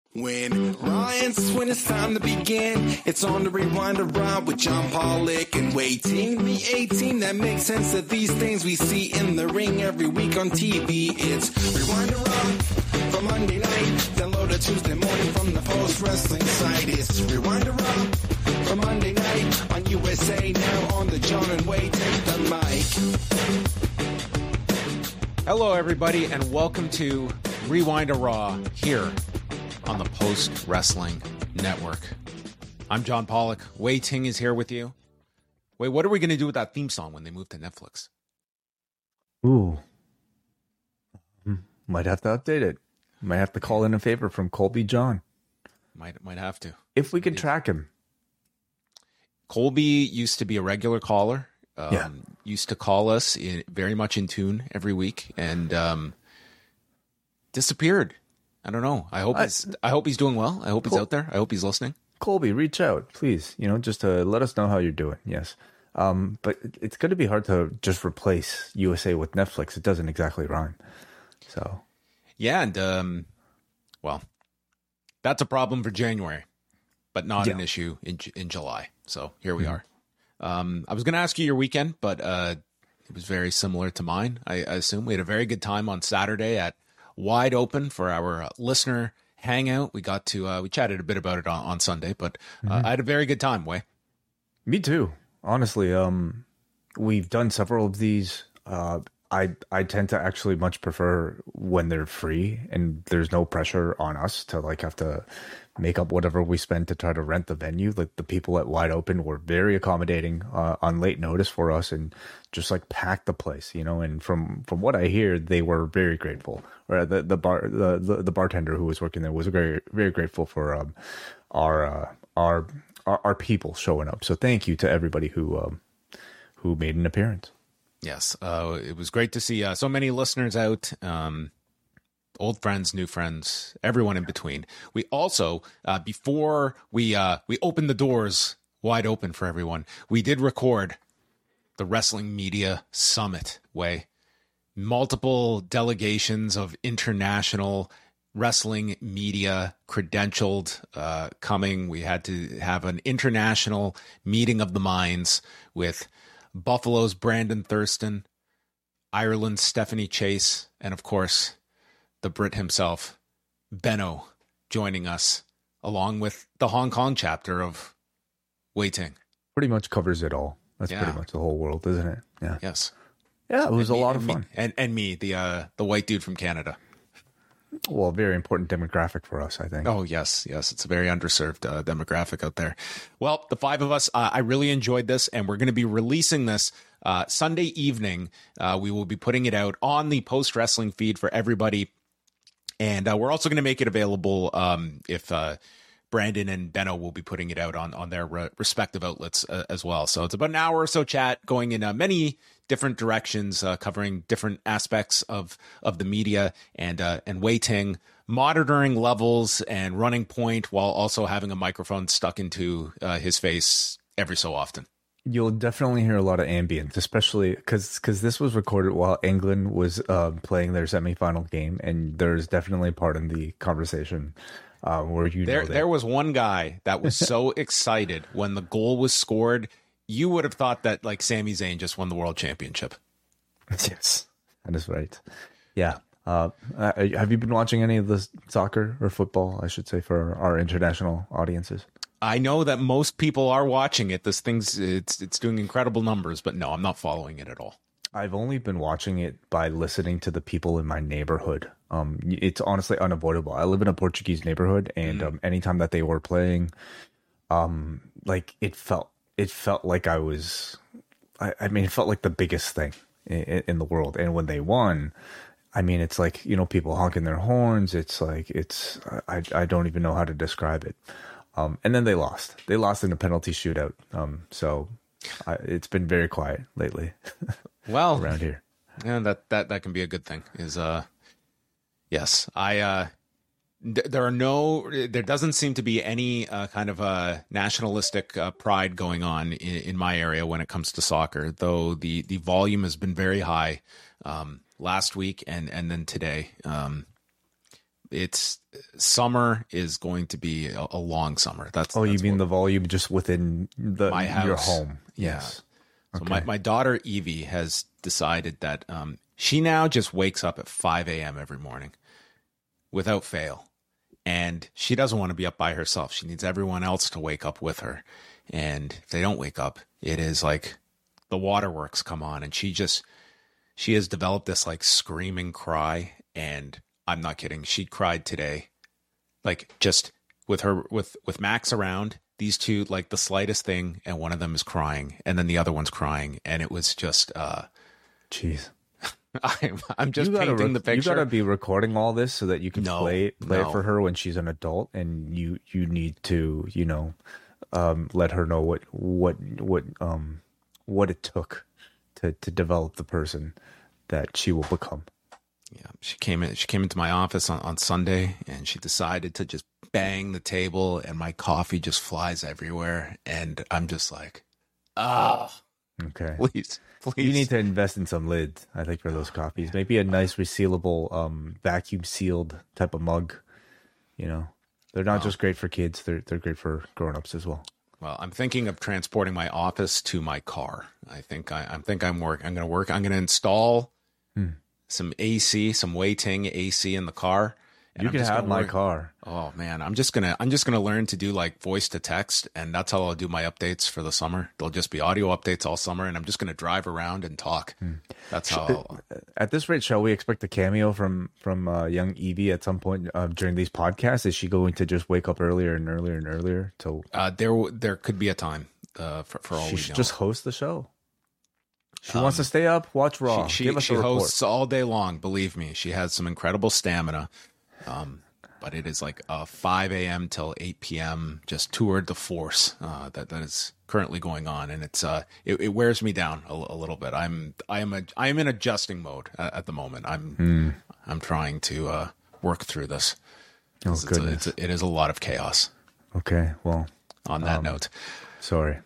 When it's time to begin, it's on the Rewind Around with John Pollock and Waiting. The A-Team that makes sense of these things we see in the ring every week on TV. It's Rewind Around for Monday night. Download a Tuesday morning from the Post Wrestling site. It's Rewind Around for Monday night on USA Now on the John and Wai Take the Mic. Hello, everybody, and welcome to Rewind a Raw here on the Post Wrestling Network. I'm John Pollock. Wai Ting is here with you. Wait, what are we going to do with that theme song when they move to Netflix? Ooh. Might have to update it. Might have to call in a favor from Colby John. Might have to. If we can track him. Colby used to be a regular caller. Used to call us very much in tune every week and disappeared. I don't know. I hope he's doing well. I hope he's out there. I hope he's listening. Colby, reach out, please. Just to let us know how you're doing. Yes. But it's going to be hard to just replace USA with Netflix. It doesn't exactly rhyme. So. Yeah, and well, that's a problem for January, but not an issue in July. So here we are. I was going to ask you your weekend, but it was very similar to mine. I assume we had a very good time on Saturday at Wide Open for our listener hangout. We got to we chatted a bit about it on Sunday, but I had a very good time. Wai. Me too. Honestly, we've done several of these. I tend to actually much prefer when they're free and there's no pressure on us to have to make up whatever we spend to try to rent the venue. Like the people at Wide Open were very accommodating on late notice for us and just packed the place, and from what I hear, they were very grateful. Or the bartender who was working there was very, very grateful for our people showing up. So thank you to everybody who made an appearance. Yes, it was great to see so many listeners out, old friends, new friends, everyone in between. We also, before we opened the doors wide open for everyone, we did record the Wrestling Media Summit. Wai. Multiple delegations of international wrestling media credentialed coming. We had to have an international meeting of the minds with Buffalo's Brandon Thurston, Ireland's Stephanie Chase, and of course, the Brit himself, Benno, joining us, along with the Hong Kong chapter of Wai Ting. Pretty much covers it all. That's pretty much the whole world, isn't it? Yeah. Yes. Yeah, it was a lot of fun. And me, the white dude from Canada. Well, a very important demographic for us, I think. Oh, yes. It's a very underserved demographic out there. Well, the five of us, I really enjoyed this, and we're going to be releasing this Sunday evening. We will be putting it out on the Post Wrestling feed for everybody. And we're also going to make it available if Brandon and Benno will be putting it out on their respective outlets as well. So it's about an hour or so chat going in many different directions, covering different aspects of the media and Wai Ting monitoring levels and running point while also having a microphone stuck into his face every so often. You'll definitely hear a lot of ambience, especially because this was recorded while England was playing their semifinal game, and there's definitely a part in the conversation where there was one guy that was so excited when the goal was scored. You would have thought that Sami Zayn just won the world championship. Yes, that is right. Yeah. Have you been watching any of the soccer or football, I should say, for our international audiences? I know that most people are watching it. This it's doing incredible numbers, but no, I'm not following it at all. I've only been watching it by listening to the people in my neighborhood. It's honestly unavoidable. I live in a Portuguese neighborhood, and anytime that they were playing, it felt like I was. It felt like the biggest thing in the world. And when they won, it's people honking their horns. I don't even know how to describe it. And then they lost. They lost in a penalty shootout. So it's been very quiet lately. Well, around here. Yeah, that can be a good thing. Yes, there doesn't seem to be any kind of a nationalistic pride going on in my area when it comes to soccer, though the volume has been very high last week and then today. it's summer is going to be a long summer. That's you mean the volume just within my house, your home? Yes. Yeah. So Okay. my daughter Evie has decided that she now just wakes up at 5 a.m. every morning without fail. And she doesn't want to be up by herself. She needs everyone else to wake up with her. And if they don't wake up, it is like the waterworks come on. And she has developed this like screaming cry. And I'm not kidding. She cried today, like just with Max around, these two, like the slightest thing. And one of them is crying and then the other one's crying. And it was just, Jeez. I'm just painting the picture. You gotta be recording all this so that you can play it No. for her when she's an adult, and you need to let her know what it took to develop the person that she will become. Yeah, she came into my office on Sunday, and she decided to just bang the table, and my coffee just flies everywhere, and I'm just like, Okay. please. You need to invest in some lids, I think, for those coffees. Maybe a nice resealable, vacuum sealed type of mug. They're not just great for kids; they're great for grown-ups as well. Well, I'm thinking of transporting my office to my car. I'm going to install some AC, some Waiting AC in the car. And You I'm can just have gonna my work- car. Oh man, I'm just gonna learn to do like voice to text, and that's how I'll do my updates for the summer. They'll just be audio updates all summer, and I'm just gonna drive around and talk. That's how. At this rate, shall we expect a cameo from young Evie at some point during these podcasts? Is she going to just wake up earlier and earlier and earlier till There could be a time for all she we should know. just host the show? She wants to stay up, watch Raw. She Give us a report. hosts all day long. Believe me, she has some incredible stamina. But it is like 5 a.m. till 8 p.m. just tour de force that is currently going on, and it wears me down a little bit. I am in adjusting mode at the moment. I'm trying to work through this. Oh, goodness. It is a lot of chaos. Okay, well, On that note, sorry.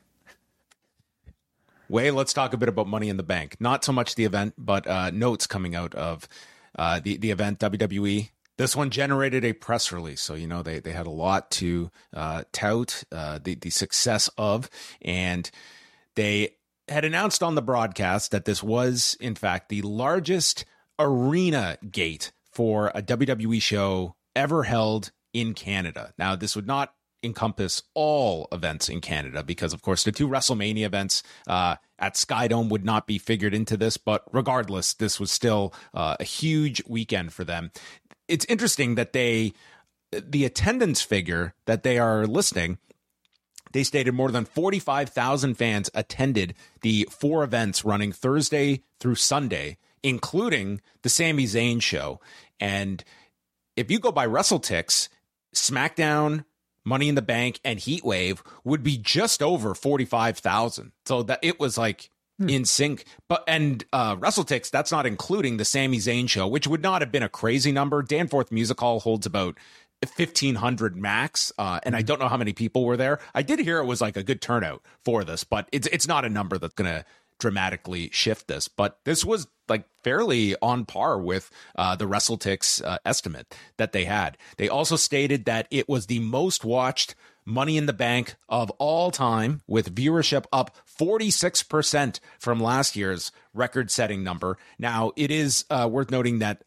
let's talk a bit about Money in the Bank. Not so much the event, but notes coming out of the event, WWE. This one generated a press release, so they had a lot to tout the success of, and they had announced on the broadcast that this was, in fact, the largest arena gate for a WWE show ever held in Canada. Now, this would not encompass all events in Canada because, of course, the two WrestleMania events at Skydome would not be figured into this, but regardless, this was still a huge weekend for them. It's interesting that the attendance figure that they are listing, they stated more than 45,000 fans attended the 4 events running Thursday through Sunday, including the Sami Zayn show. And if you go by WrestleTix, SmackDown, Money in the Bank, and Heatwave would be just over 45,000. So that it was like in sync. And WrestleTix, that's not including the Sami Zayn show, which would not have been a crazy number. Danforth Music Hall holds about 1,500 max, and I don't know how many people were there. I did hear it was like a good turnout for this, but it's not a number that's going to dramatically shift this. But this was like fairly on par with the WrestleTix estimate that they had. They also stated that it was the most watched Money in the Bank of all time, with viewership up 46% from last year's record-setting number. Now, it is worth noting that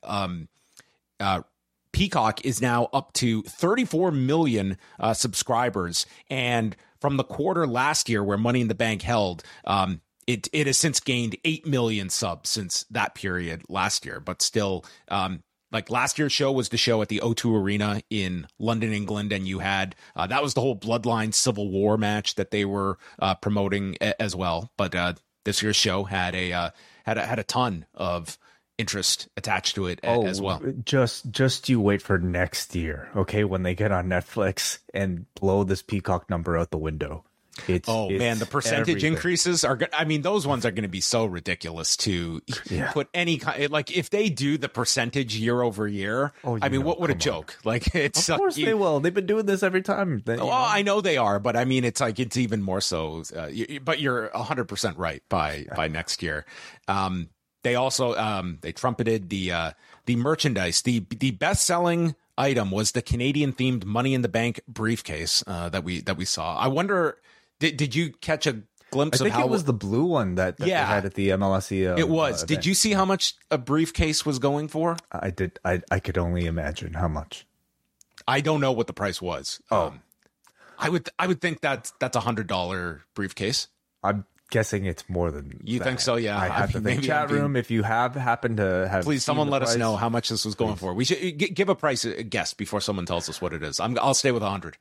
Peacock is now up to 34 million subscribers, and from the quarter last year where Money in the Bank held, it has since gained 8 million subs since that period last year, but still, like last year's show was the show at the O2 Arena in London, England, and you had that was the whole Bloodline Civil War match that they were promoting as well. But this year's show had a ton of interest attached to it as well. Just you wait for next year, okay? When they get on Netflix and blow this Peacock number out the window. It's man, the percentage everything. increases are. I mean, those ones are going to be so ridiculous to put any kind. Like if they do the percentage year over year, I mean, what would a joke? Like it's of course they will. They've been doing this every time. I know they are, but I mean, it's like it's even more so. But you're 100% right by next year. They also they trumpeted the the merchandise. The best selling item was the Canadian themed Money in the Bank briefcase that we saw. I wonder, did you catch a glimpse I think of how it was the blue one that they had at the MLSE? It was. Event. Did you see how much a briefcase was going for? I did. I could only imagine how much. I don't know what the price was. Oh. I would think that's $100 briefcase. I'm guessing it's more than you that. think so. Yeah, I have to think. Chat room, if you happen to have, please someone let us know how much this was going for. We should give a price a guess before someone tells us what it is. I'll stay with 100.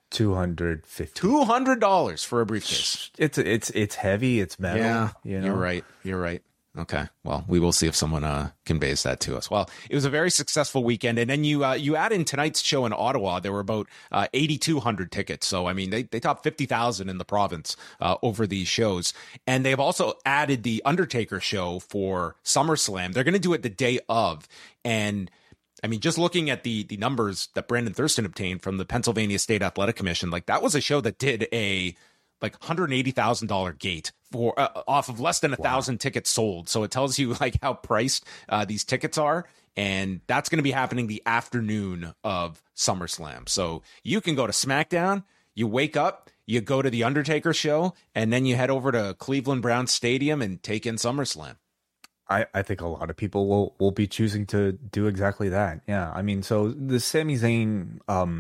$200 for a briefcase. It's heavy. It's metal. Yeah, you know? You're right. Okay, well, we will see if someone conveys that to us. Well, it was a very successful weekend, and then you add in tonight's show in Ottawa. There were about 8,200 tickets, so I mean they topped 50,000 in the province over these shows, and they've also added the Undertaker show for SummerSlam. They're going to do it the day of, and I mean, just looking at the numbers that Brandon Thurston obtained from the Pennsylvania State Athletic Commission, like that was a show that did a $180,000 gate for off of less than 1,000 tickets sold. So it tells you like how priced these tickets are. And that's going to be happening the afternoon of SummerSlam. So you can go to SmackDown, you wake up, you go to the Undertaker show, and then you head over to Cleveland Browns Stadium and take in SummerSlam. I think a lot of people will be choosing to do exactly that. Yeah, I mean, so the Sami Zayn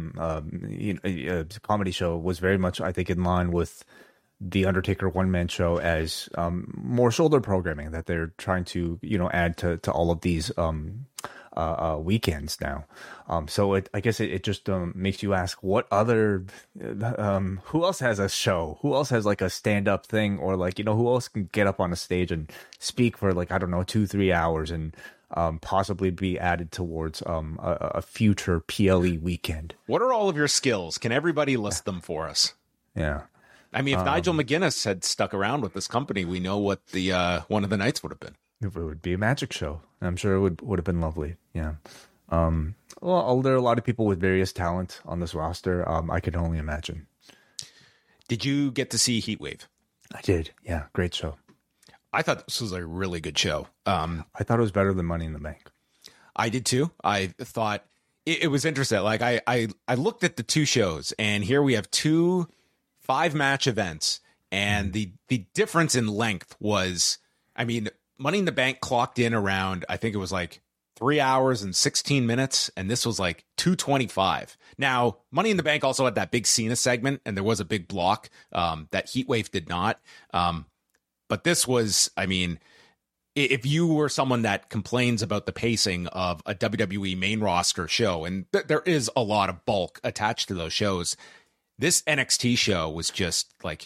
comedy show was very much, I think, in line with the Undertaker one-man show as more shoulder programming that they're trying to add to all of these weekends now. So I guess it just makes you ask, what other who else has a show? Who else has like a stand-up thing, or like who else can get up on a stage and speak for like 2-3 hours and possibly be added towards a future PLE weekend? What are all of your skills? Can everybody list them for us? Yeah. I mean, if Nigel McGuinness had stuck around with this company, we know what the one of the nights would have been. It would be a magic show. I'm sure it would have been lovely. Yeah. Well, there are a lot of people with various talent on this roster. I could only imagine. Did you get to see Heatwave? I did. Yeah. Great show. I thought this was a really good show. I thought it was better than Money in the Bank. I did too. I thought it was interesting. Like I looked at the two shows, and here we have 2 5-match events, and the difference in length was, I mean, Money in the Bank clocked in around, I think it was like 3 hours and 16 minutes, and this was like 2:25. Now, Money in the Bank also had that big Cena segment, and there was a big block that Heatwave did not. But this was, I mean, if you were someone that complains about the pacing of a WWE main roster show, and there is a lot of bulk attached to those shows, this NXT show was just like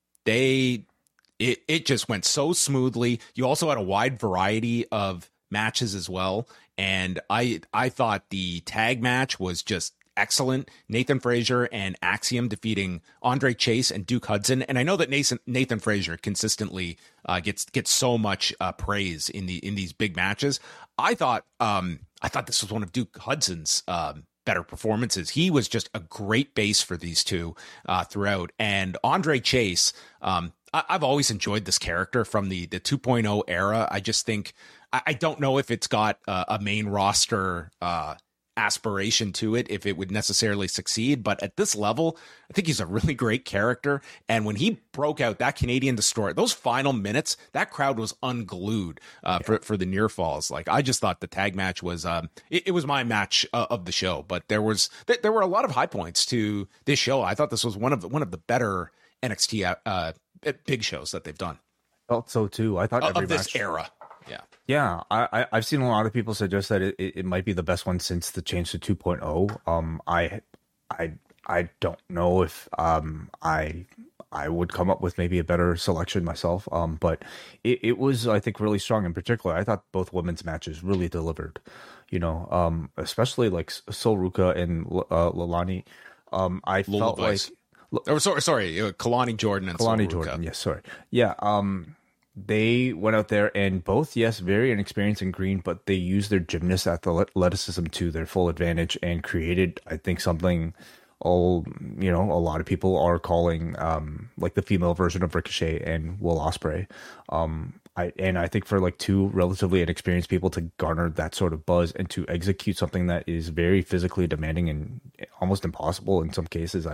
it just went so smoothly. You also had a wide variety of matches as well, and I thought the tag match was just excellent. Nathan Frazier and Axiom defeating Andre Chase and Duke Hudson, and I know that Nathan Frazier consistently gets so much praise in these big matches. I thought this was one of Duke Hudson's better performances. He was just a great base for these two throughout. And Andre Chase, I've always enjoyed this character from the 2.0 era. I just think, I don't know if it's got a main roster aspiration to it, if it would necessarily succeed, but at this level, I think he's a really great character. And when he broke out that Canadian Destroyer, those final minutes, that crowd was unglued for the near falls. Like, I just thought the tag match was it was my match of the show, but there were a lot of high points to this show. I thought this was one of the better NXT big shows that they've done. I felt so too. I thought every of this match era. Yeah, I've seen a lot of people suggest that it might be the best one since the change to 2.0. I don't know if I would come up with maybe a better selection myself. But it was, I think, really strong. In particular, I thought both women's matches really delivered. Especially like Sol Ruka and Lalani. I felt like sorry, Kalani Jordan and Kalani Sol Ruka. Jordan. Yes, sorry. Yeah. They went out there and both, yes, very inexperienced in green, but they used their gymnast athleticism to their full advantage and created, I think, something a lot of people are calling like the female version of Ricochet and Will Ospreay. I think for like two relatively inexperienced people to garner that sort of buzz and to execute something that is very physically demanding and almost impossible in some cases,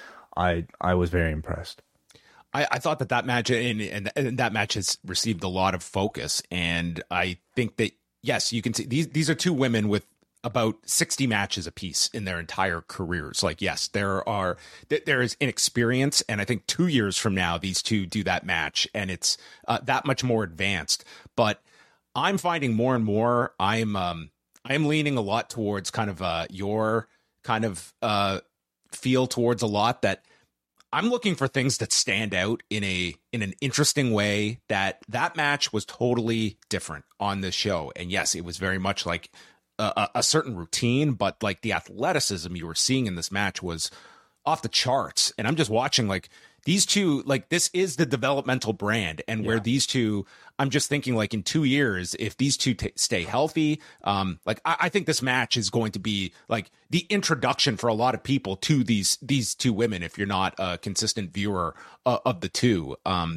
I was very impressed. I thought that match and that match has received a lot of focus, and I think that yes, you can see these are two women with about 60 matches apiece in their entire careers. Like, yes, there is inexperience, and I think 2 years from now, these two do that match, and it's that much more advanced. But I'm finding more and more, I'm leaning a lot towards kind of your kind of feel towards a lot that I'm looking for things that stand out in an interesting way. That match was totally different on this show, and yes, it was very much like a certain routine, but like the athleticism you were seeing in this match was off the charts. And I'm just watching like these two, like this is the developmental brand, and where these two, I'm just thinking like in 2 years, if these two stay healthy, like I think this match is going to be like the introduction for a lot of people to these two women, if you're not a consistent viewer of the two.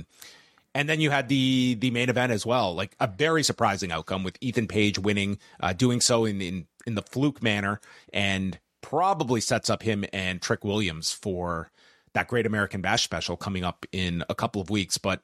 And then you had the main event as well, like a very surprising outcome with Ethan Page winning, doing so in the fluke manner, and probably sets up him and Trick Williams for that Great American Bash special coming up in a couple of weeks. But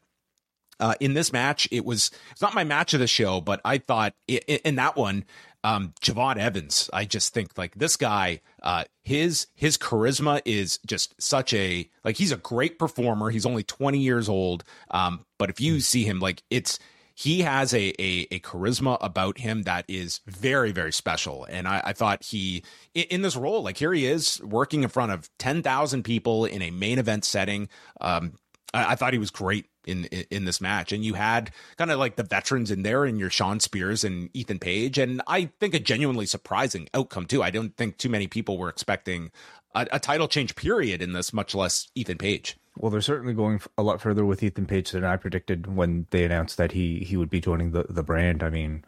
in this match, it's not my match of the show, but I thought in that one, Javon Evans, I just think like this guy, his charisma is just such a, like, he's a great performer. He's only 20 years old. But if you see him, like he has a charisma about him that is very, very special. And I thought he, in this role, like here he is working in front of 10,000 people in a main event setting. I thought he was great in this match, and you had kind of like the veterans in there, and your Sean Spears and Ethan Page, and I think a genuinely surprising outcome too. I don't think too many people were expecting a title change period in this, much less Ethan Page. Well, they're certainly going a lot further with Ethan Page than I predicted when they announced that he would be joining the brand. I mean,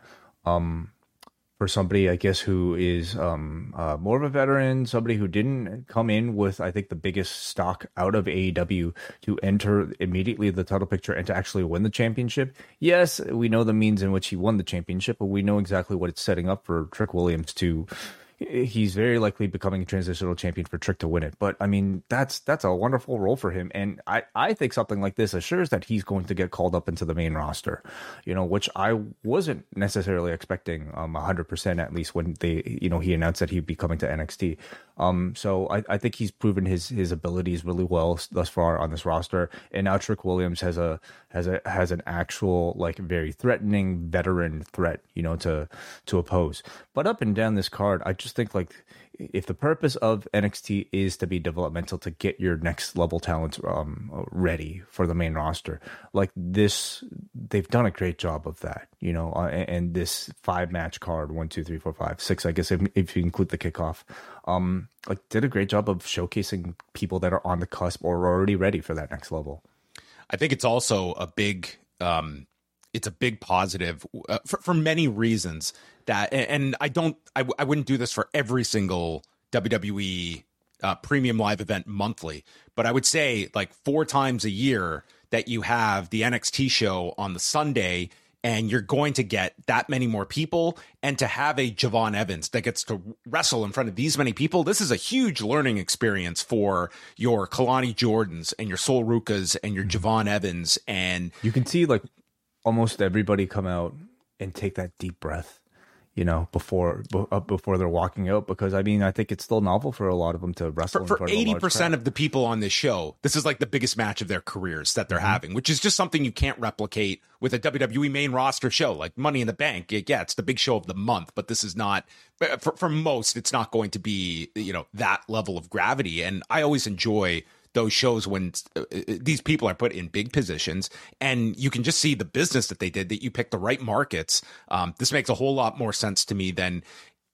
for somebody, I guess, who is more of a veteran, somebody who didn't come in with, I think, the biggest stock out of AEW to enter immediately the title picture and to actually win the championship. Yes, we know the means in which he won the championship, but we know exactly what it's setting up for Trick Williams to. He's very likely becoming a transitional champion for Trick to win it. But I mean, that's a wonderful role for him. And I think something like this assures that he's going to get called up into the main roster, which I wasn't necessarily expecting 100%, at least when he announced that he'd be coming to NXT. So I think he's proven his abilities really well thus far on this roster. And now Trick Williams has an actual, like, very threatening veteran threat, to oppose. But up and down this card, I just think, like, if the purpose of NXT is to be developmental, to get your next level talents ready for the main roster, like this, they've done a great job of that, and this 5-match card, 1, 2, 3, 4, 5, 6, I guess, if you include the kickoff, like, did a great job of showcasing people that are on the cusp or are already ready for that next level. I think it's also a big, it's a big positive for many reasons. That, and I wouldn't do this for every single WWE premium live event monthly, but I would say like 4 times a year that you have the NXT show on the Sunday, and you're going to get that many more people, and to have a Javon Evans that gets to wrestle in front of these many people, this is a huge learning experience for your Kalani Jordans and your Sol Rukas and your Javon Evans. And you can see like almost everybody come out and take that deep breath, before they're walking out, because I mean, I think it's still novel for a lot of them to wrestle for 80% of the people on this show. This is like the biggest match of their careers that they're having, which is just something you can't replicate with a WWE main roster show like Money in the Bank. Yeah, it's the big show of the month, but this is not, for most, it's not going to be, that level of gravity. And I always enjoy those shows when these people are put in big positions and you can just see the business that they did, that you picked the right markets. This makes a whole lot more sense to me than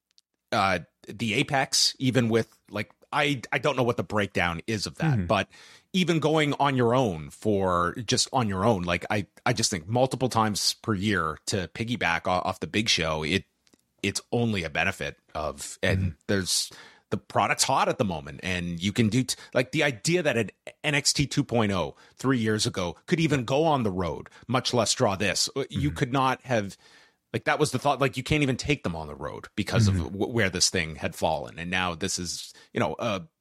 the Apex, even with like, I don't know what the breakdown is of that, but even going on your own like I just think multiple times per year to piggyback off the big show, it's only a benefit of, and there's the product's hot at the moment, and you can do like the idea that an NXT 2.0 3 years ago could even go on the road, much less draw this. You could not have, like, that was the thought. Like, you can't even take them on the road because of where this thing had fallen, and now this is, you know,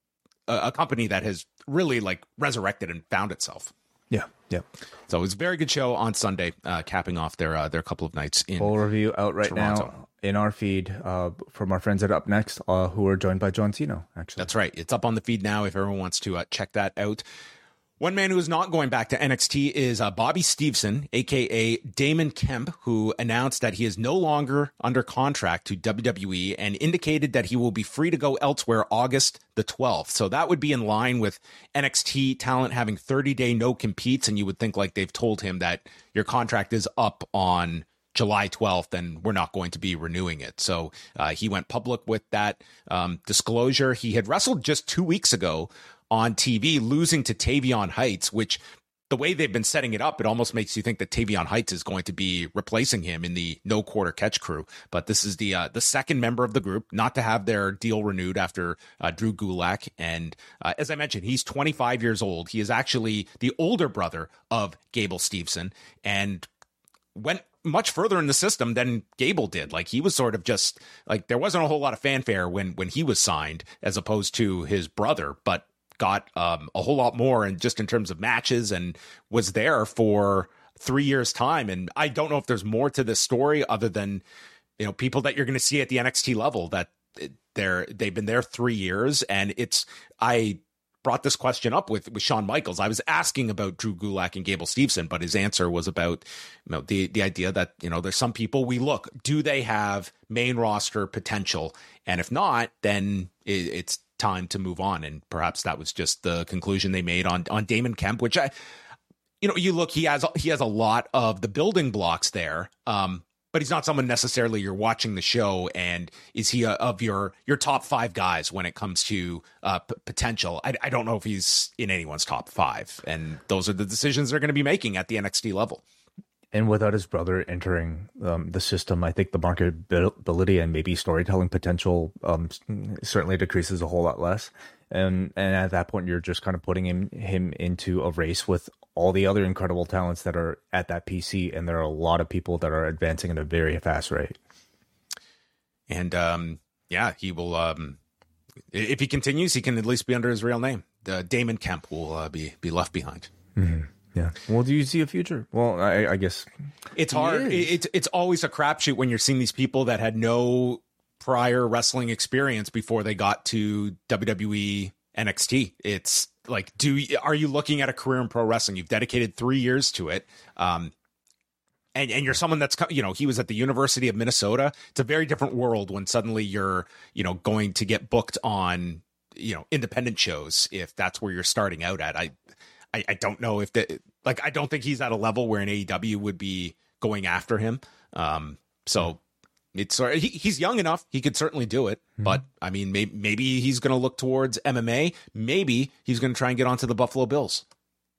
a company that has really like resurrected and found itself. Yeah. So it was a very good show on Sunday, capping off their couple of nights in full review out right Toronto. now in our feed from our friends at Up Next, who are joined by John Cena, actually. That's right. It's up on the feed now if everyone wants to check that out. One man who is not going back to NXT is Bobby Stevenson, a.k.a. Damon Kemp, who announced that he is no longer under contract to WWE and indicated that he will be free to go elsewhere August the 12th. So that would be in line with NXT talent having 30-day no-competes, and you would think like they've told him that your contract is up on July 12th and we're not going to be renewing it. So he went public with that disclosure. He had wrestled just 2 weeks ago on TV, losing to Tavion Heights, which the way they've been setting it up, it almost makes you think that Tavion Heights is going to be replacing him in the no quarter catch crew. But this is the second member of the group not to have their deal renewed after Drew Gulak. And as I mentioned, he's 25 years old. He is actually the older brother of Gable Steveson and went much further in the system than Gable did. Like, he was sort of just like, there wasn't a whole lot of fanfare when he was signed as opposed to his brother, but got a whole lot more, and just in terms of matches, and was there for 3 years time. And I don't know if there's more to this story other than, you know, people that you're going to see at the NXT level that they've been there 3 years. And I brought this question up with Shawn Michaels. I was asking about Drew Gulak and Gable Steveson, but his answer was about, you know, the idea that, you know, there's some people we look, do they have main roster potential? And if not, then it's time to move on. And perhaps that was just the conclusion they made on Damon Kemp, which you look, he has a lot of the building blocks there. But he's not someone necessarily you're watching the show and is he of your top five guys when it comes to potential. I don't know if he's in anyone's top five, and those are the decisions they're going to be making at the NXT level. And without his brother entering the system, I think the marketability and maybe storytelling potential certainly decreases a whole lot less. And at that point, you're just kind of putting him into a race with all the other incredible talents that are at that PC. And there are a lot of people that are advancing at a very fast rate. And he will. If he continues, he can at least be under his real name. Damon Kemp will be left behind. Mm-hmm. Yeah. Well, do you see a future? Well, I guess it's hard. It's always a crapshoot when you're seeing these people that had no prior wrestling experience before they got to WWE NXT. It's like, are you looking at a career in pro wrestling? You've dedicated 3 years to it. And you're someone that's, you know, he was at the University of Minnesota. It's a very different world when suddenly you're, you know, going to get booked on, you know, independent shows if that's where you're starting out at. I don't know if I don't think he's at a level where an AEW would be going after him. So it's he's young enough. He could certainly do it. Mm-hmm. But I mean, maybe he's going to look towards MMA. Maybe he's going to try and get onto the Buffalo Bills.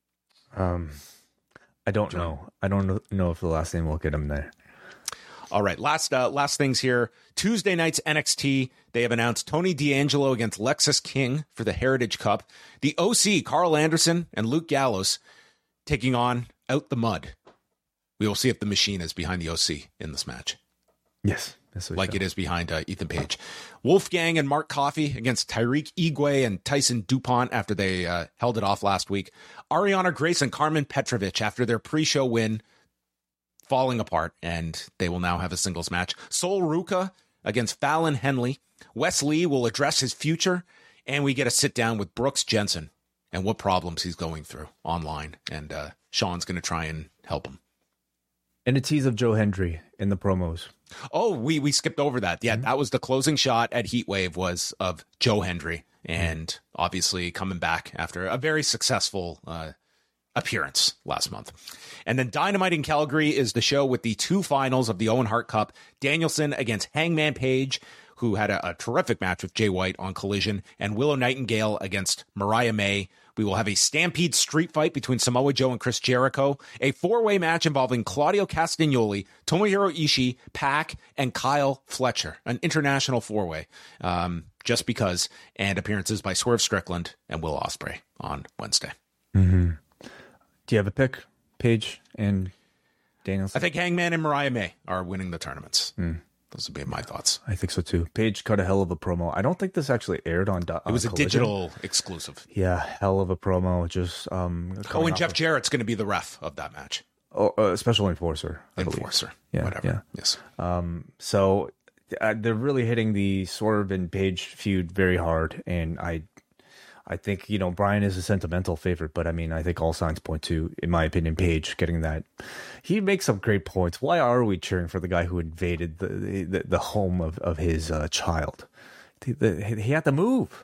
I don't know. I don't know if the last name will get him there. All right, last things here. Tuesday night's NXT, they have announced Tony D'Angelo against Lexis King for the Heritage Cup. The OC, Carl Anderson and Luke Gallows taking on Out the Mud. We will see if the Machine is behind the OC in this match. Yes. Like it is behind Ethan Page. Wolfgang and Mark Coffey against Tyreek Igwe and Tyson DuPont after they held it off last week. Ariana Grace and Carmen Petrovich after their pre-show win, falling apart, and they will now have a singles match. Sol Ruca against Fallon Henley. Wes Lee will address his future, and we get a sit down with Brooks Jensen and what problems he's going through online. And Sean's going to try and help him. And a tease of Joe Hendry in the promos. Oh, we skipped over that. Yeah, that was the closing shot at Heatwave was of Joe Hendry, and obviously coming back after a very successful appearance last month. And then Dynamite in Calgary is the show with the two finals of the Owen Hart Cup. Danielson against Hangman Page, who had a terrific match with Jay White on Collision, and Willow Nightingale against Mariah May. We will have a Stampede street fight between Samoa Joe and Chris Jericho, a 4-way match involving Claudio Castagnoli, Tomohiro Ishii, Pac, and Kyle Fletcher, an international 4-way, just because, and appearances by Swerve Strickland and Will Ospreay on Wednesday. Mm-hmm. Do you have a pick, Paige and Danielson? I think Hangman and Mariah May are winning the tournaments. Those would be my thoughts. I think so too. Paige cut a hell of a promo. I don't think this actually aired on. It was a digital exclusive. Yeah, hell of a promo. Just and Jeff Jarrett's going to be the ref of that match. Oh, special enforcer. Yeah, whatever. Yeah. Yes. So they're really hitting the Swerve and Paige feud very hard, and I think, Brian is a sentimental favorite, but I mean, I think all signs point to, in my opinion, Paige getting that. He makes some great points. Why are we cheering for the guy who invaded the home of his child? He had to move.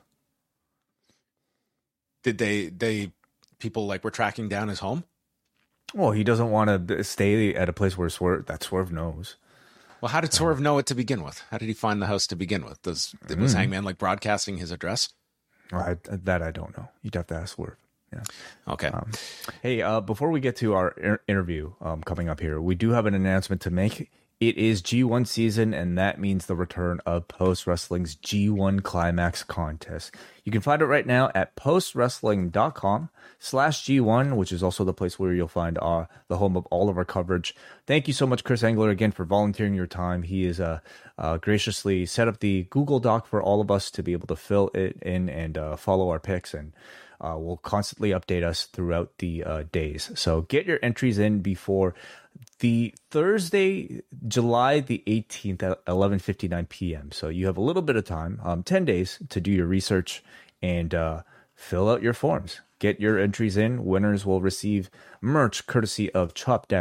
Did people were tracking down his home? Well, he doesn't want to stay at a place where Swerve knows. Well, how did Swerve know it to begin with? How did he find the house to begin with? Was Hangman broadcasting his address? That I don't know. You'd have to ask Swerve. Yeah. Okay. Hey, before we get to our interview coming up here, we do have an announcement to make. It is G1 season, and that means the return of Post Wrestling's G1 Climax contest. You can find it right now at postwrestling.com/G1, which is also the place where you'll find the home of all of our coverage. Thank you so much, Chris Engler, again, for volunteering your time. He is graciously set up the Google Doc for all of us to be able to fill it in and follow our picks, and will constantly update us throughout the days. So get your entries in before the Thursday, July the 18th at 11:59 p.m. So you have a little bit of time, 10 days to do your research and fill out your forms. Get your entries in. Winners will receive merch courtesy of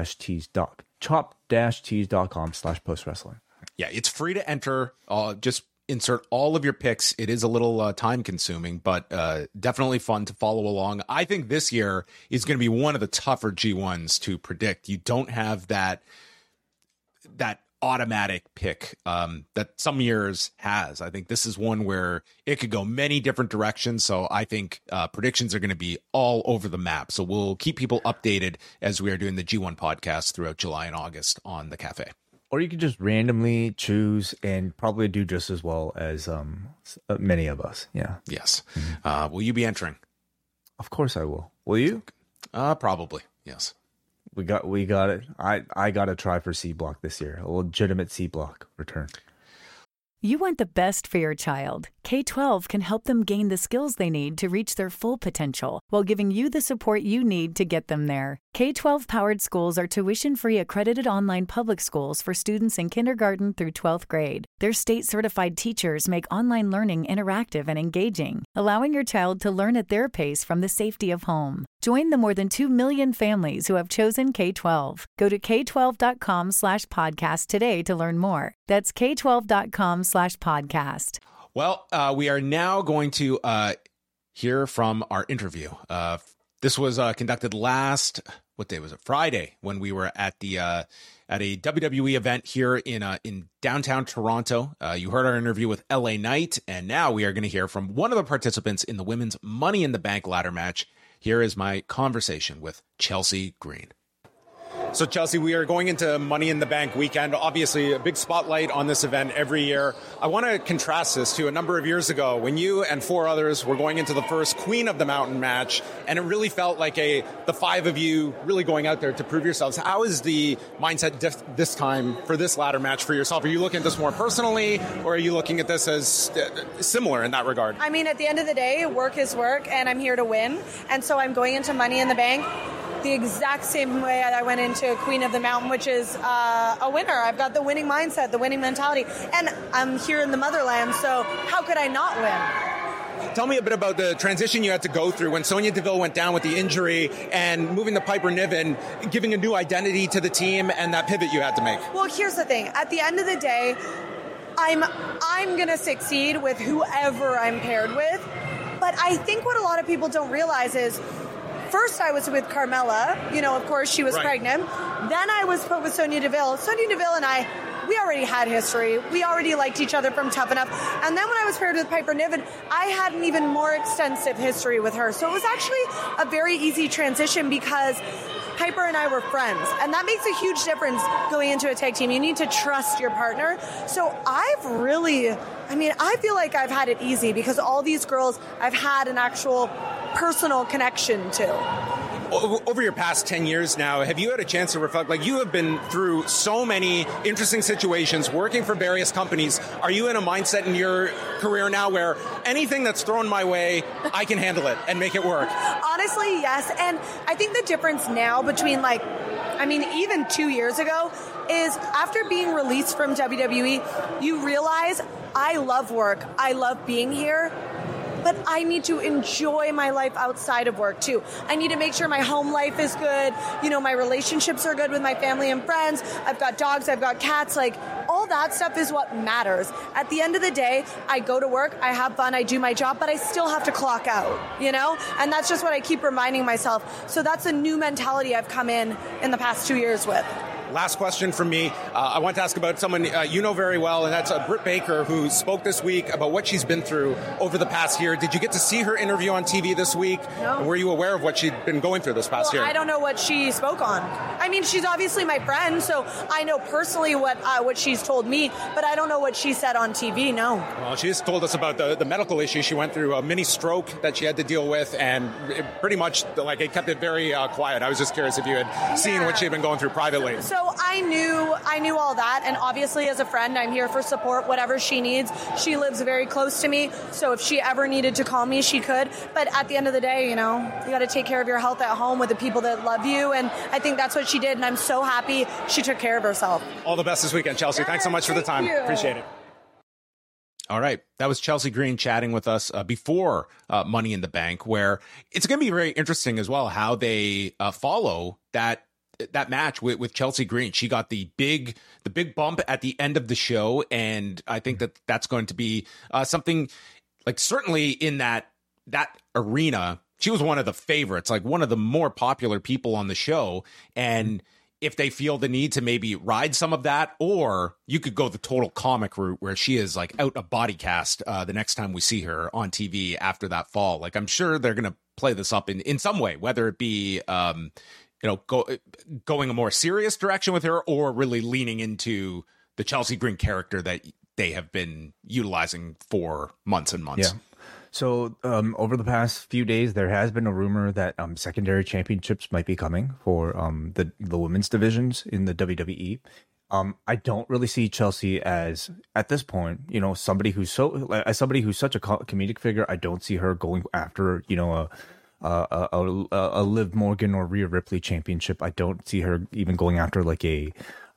chop-tees.com/postwrestling. Yeah, it's free to enter. Just insert all of your picks. It is a little time consuming, but definitely fun to follow along. I think this year is going to be one of the tougher G1s to predict. You don't have that automatic pick that some years has. I think this is one where it could go many different directions. So I think predictions are going to be all over the map. So we'll keep people updated as we are doing the G1 podcast throughout July and August on the Cafe. Or you could just randomly choose and probably do just as well as many of us. Yeah. Yes. Will you be entering? Of course I will. Will you? Probably. Yes. We got it. I got to try for C Block this year. A legitimate C Block return. You want the best for your child. K-12 can help them gain the skills they need to reach their full potential while giving you the support you need to get them there. K-12-powered schools are tuition-free accredited online public schools for students in kindergarten through 12th grade. Their state-certified teachers make online learning interactive and engaging, allowing your child to learn at their pace from the safety of home. Join the more than 2 million families who have chosen K-12. Go to k12.com/podcast today to learn more. That's k12.com/podcast. Well, we are now going to hear from our interview. This was conducted last, what day was it? Friday, when we were at the at a WWE event here in downtown Toronto. You heard our interview with LA Knight, and now we are going to hear from one of the participants in the women's Money in the Bank ladder match. Here is my conversation with Chelsea Green. So, Chelsea, we are going into Money in the Bank weekend. Obviously, a big spotlight on this event every year. I want to contrast this to a number of years ago when you and 4 others were going into the first Queen of the Mountain match, and it really felt like the 5 of you really going out there to prove yourselves. How is the mindset this time for this ladder match for yourself? Are you looking at this more personally, or are you looking at this as similar in that regard? I mean, at the end of the day, work is work, and I'm here to win. And so I'm going into Money in the Bank the exact same way I went into Queen of the Mountain, which is a winner. I've got the winning mindset, the winning mentality, and I'm here in the motherland, so how could I not win? Tell me a bit about the transition you had to go through when Sonya Deville went down with the injury and moving to Piper Niven, giving a new identity to the team and that pivot you had to make. Well, here's the thing. At the end of the day, I'm going to succeed with whoever I'm paired with, but I think what a lot of people don't realize is first I was with Carmella, of course she was pregnant. Then I was put with Sonya Deville. Sonya Deville and I we already had history. We already liked each other from Tough Enough. And then when I was paired with Piper Niven, I had an even more extensive history with her. So it was actually a very easy transition because Piper and I were friends, and that makes a huge difference going into a tag team. You need to trust your partner. So I feel like I've had it easy because all these girls I've had an actual personal connection to. Over your past 10 years now, have you had a chance to reflect? Like, you have been through so many interesting situations, working for various companies. Are you in a mindset in your career now where anything that's thrown my way, I can handle it and make it work? Honestly, yes. And I think the difference now between even 2 years ago is after being released from WWE, you realize I love work. I love being here. But I need to enjoy my life outside of work, too. I need to make sure my home life is good. You know, my relationships are good with my family and friends. I've got dogs. I've got cats. Like, all that stuff is what matters. At the end of the day, I go to work. I have fun. I do my job. But I still have to clock out, you know? And that's just what I keep reminding myself. So that's a new mentality I've come in the past 2 years with. Last question from me. I want to ask about someone you know very well, and that's Britt Baker, who spoke this week about what she's been through over the past year. Did you get to see her interview on TV this week? No. Were you aware of what she'd been going through this past year? I don't know what she spoke on. I mean, she's obviously my friend, so I know personally what she's told me, but I don't know what she said on TV, no. Well, she just told us about the medical issue. She went through a mini stroke that she had to deal with, and it pretty much, it kept it very quiet. I was just curious if you had seen what she had been going through privately. So I knew all that, and obviously as a friend, I'm here for support, whatever she needs. She lives very close to me, so if she ever needed to call me, she could. But at the end of the day, you know, you got to take care of your health at home with the people that love you, and I think that's what she did, and I'm so happy she took care of herself. All the best this weekend, Chelsea. Yes, thanks so much for the time. you. Appreciate it. All right. That was Chelsea Green chatting with us before Money in the Bank, where it's going to be very interesting as well how they follow that match with Chelsea Green. She got the big bump at the end of the show, and I think that's going to be something like certainly in that arena. She was one of the favorites, like one of the more popular people on the show, and if they feel the need to maybe ride some of that, or you could go the total comic route where she is like out a body cast the next time we see her on TV after that fall. Like, I'm sure they're going to play this up in some way, whether it be going a more serious direction with her, or really leaning into the Chelsea Green character that they have been utilizing for months and months. Yeah. So over the past few days, there has been a rumor that secondary championships might be coming for the women's divisions in the WWE. I don't really see Chelsea as, at this point, you know, somebody who's such a comedic figure. I don't see her going after, you know, a Liv Morgan or Rhea Ripley championship. I don't see her even going after like the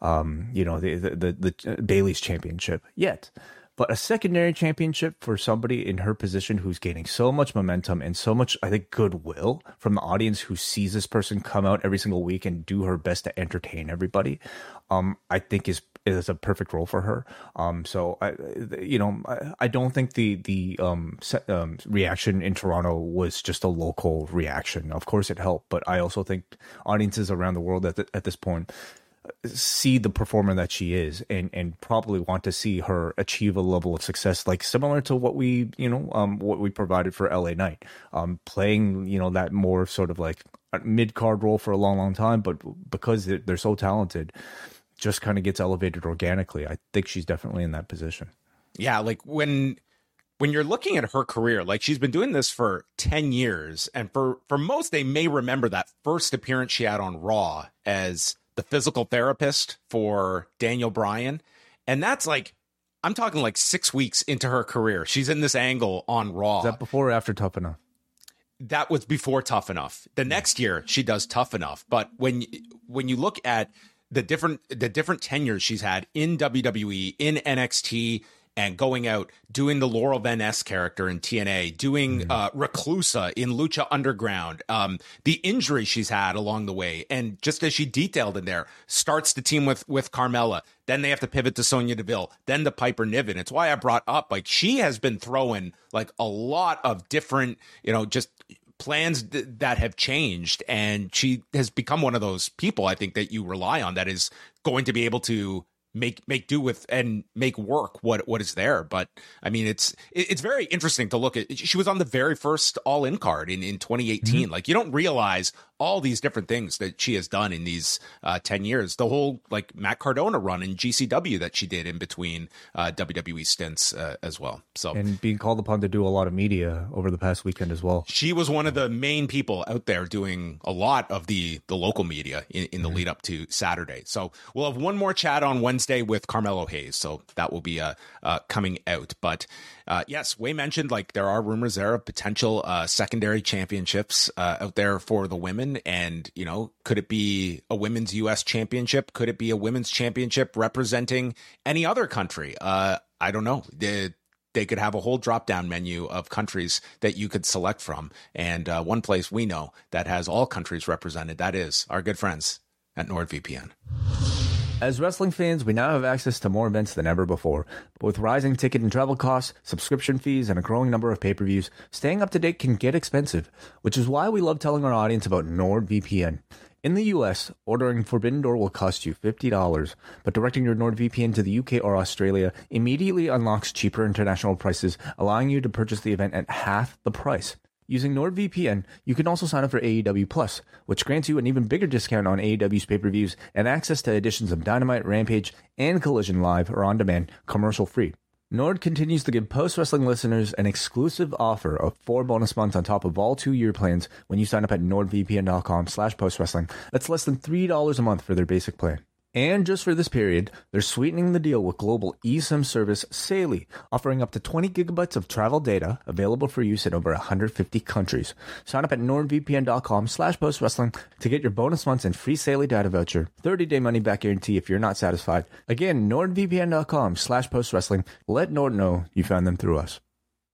Bayley's championship yet. But a secondary championship for somebody in her position who's gaining so much momentum and so much, I think, goodwill from the audience who sees this person come out every single week and do her best to entertain everybody, I think is a perfect role for her. So I don't think the reaction in Toronto was just a local reaction. Of course, it helped, but I also think audiences around the world at this point see the performer that she is and probably want to see her achieve a level of success like similar to what we provided for LA Knight, playing, you know, that more sort of like mid-card role for a long time, but because they're so talented, just kind of gets elevated organically. I think she's definitely in that position. Yeah, like when you're looking at her career, like she's been doing this for 10 years, and for most, they may remember that first appearance she had on Raw as the physical therapist for Daniel Bryan. And that's like, I'm talking like 6 weeks into her career. She's in this angle on Raw. Is that before or after Tough Enough? That was before Tough Enough. The next year she does Tough Enough. But when you look at the different tenures she's had in WWE, in NXT, and going out, doing the Laurel Van Ness character in TNA, doing Reclusa in Lucha Underground, the injury she's had along the way, and just as she detailed in there, starts the team with Carmella, then they have to pivot to Sonya Deville, then to Piper Niven. It's why I brought up, like, she has been throwing like a lot of different, you know, just plans that have changed, and she has become one of those people, I think, that you rely on that is going to be able to make do with and make work what is there. But I mean, it's very interesting to look at. She was on the very first All In card in 2018. Like, you don't realize all these different things that she has done in these 10 years. The whole like Matt Cardona run in GCW that she did in between WWE stints as well. So, and being called upon to do a lot of media over the past weekend as well. She was one of the main people out there doing a lot of the local media in the lead up to Saturday. So we'll have one more chat on Wednesday with Carmelo Hayes. So that will be coming out. But yes, Wei mentioned like there are rumors there of potential secondary championships out there for the women. And, you know, could it be a women's U.S. championship? Could it be a women's championship representing any other country? I don't know. They could have a whole drop-down menu of countries that you could select from. And one place we know that has all countries represented, that is our good friends at NordVPN. As wrestling fans, we now have access to more events than ever before. But with rising ticket and travel costs, subscription fees, and a growing number of pay-per-views, staying up to date can get expensive, which is why we love telling our audience about NordVPN. In the US, ordering Forbidden Door will cost you $50, but directing your NordVPN to the UK or Australia immediately unlocks cheaper international prices, allowing you to purchase the event at half the price. Using NordVPN, you can also sign up for AEW Plus, which grants you an even bigger discount on AEW's pay-per-views and access to editions of Dynamite, Rampage, and Collision live or on demand, commercial-free. Nord continues to give post-wrestling listeners an exclusive offer of 4 bonus months on top of all 2-year plans when you sign up at nordvpn.com/postwrestling. That's less than $3 a month for their basic plan. And just for this period, they're sweetening the deal with global eSIM service Saley, offering up to 20 gigabytes of travel data available for use in over 150 countries. Sign up at nordvpn.com/postwrestling to get your bonus months and free Saley data voucher, 30-day money-back guarantee if you're not satisfied. Again, nordvpn.com/postwrestling. Let Nord know you found them through us.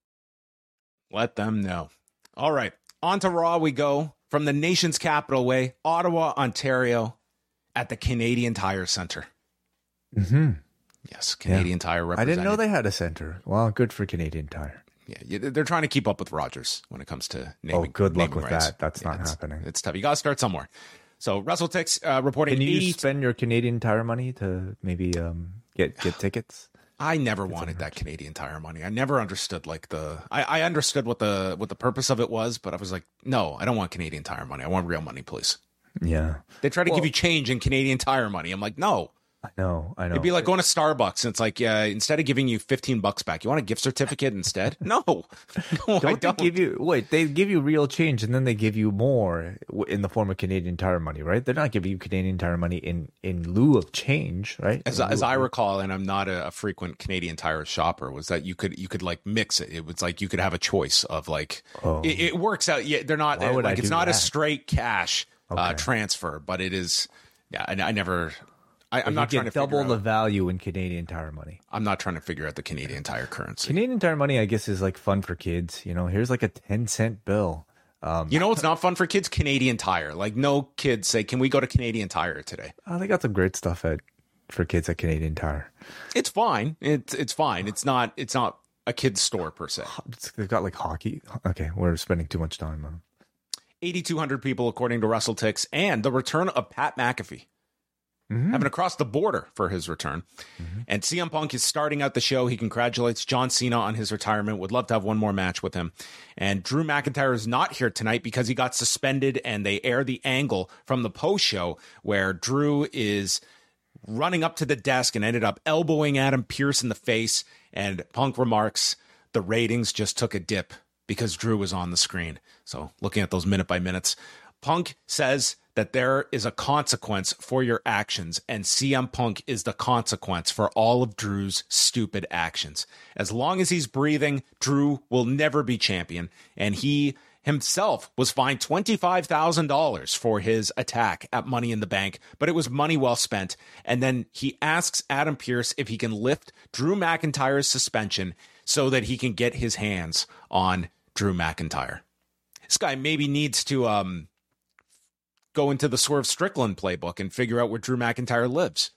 Let them know. All right, on to Raw we go from the nation's capital, Wei, Ottawa, Ontario. At the Canadian Tire Center. Mm-hmm. Yes, Canadian Tire represented. I didn't know they had a center. Well, good for Canadian Tire. Yeah, they're trying to keep up with Rogers when it comes to naming. Oh, good luck with rights. that. That's not happening. It's tough. You got to start somewhere. So WrestleTix reporting. Can you spend your Canadian Tire money to maybe get tickets? I never wanted that Canadian Tire money. I never understood like I understood what the purpose of it was, but I was like, no, I don't want Canadian Tire money. I want real money, please. Yeah. They try to give you change in Canadian Tire money. I'm like, no. I know. It'd be like going to Starbucks and it's like, instead of giving you $15 back, you want a gift certificate instead? No. They give you they give you real change and then they give you more in the form of Canadian Tire money, right? They're not giving you Canadian Tire money in lieu of change, right? As I recall, and I'm not a frequent Canadian Tire shopper, was that you could like mix it. It was like you could have a choice of like, it works out. Yeah, they're not like it's not a straight cash transfer, but it is. Yeah, I never. I'm not trying to double the value in Canadian Tire money. I'm not trying to figure out the Canadian Tire currency. Canadian Tire money, I guess, is like fun for kids. You know, here's like a 10-cent bill. You know what's not fun for kids? Canadian Tire. Like no kids say, "Can we go to Canadian Tire today?" Oh, they got some great stuff for kids at Canadian Tire. It's fine. It's fine. It's not a kid's store per se. They've got like hockey. Okay, we're spending too much time on them. 8,200 people, according to WrestleTix, and the return of Pat McAfee. Having to cross the border for his return. And CM Punk is starting out the show. He congratulates John Cena on his retirement. Would love to have one more match with him. And Drew McIntyre is not here tonight because he got suspended, and they air the angle from the post show where Drew is running up to the desk and ended up elbowing Adam Pearce in the face. And Punk remarks, the ratings just took a dip because Drew was on the screen. So looking at those minute by minutes, Punk says that there is a consequence for your actions, and CM Punk is the consequence for all of Drew's stupid actions. As long as he's breathing, Drew will never be champion, and he himself was fined $25,000 for his attack at Money in the Bank, but it was money well spent. And then he asks Adam Pearce if he can lift Drew McIntyre's suspension so that he can get his hands on Drew McIntyre. This guy maybe needs to go into the Swerve Strickland playbook and figure out where Drew McIntyre lives.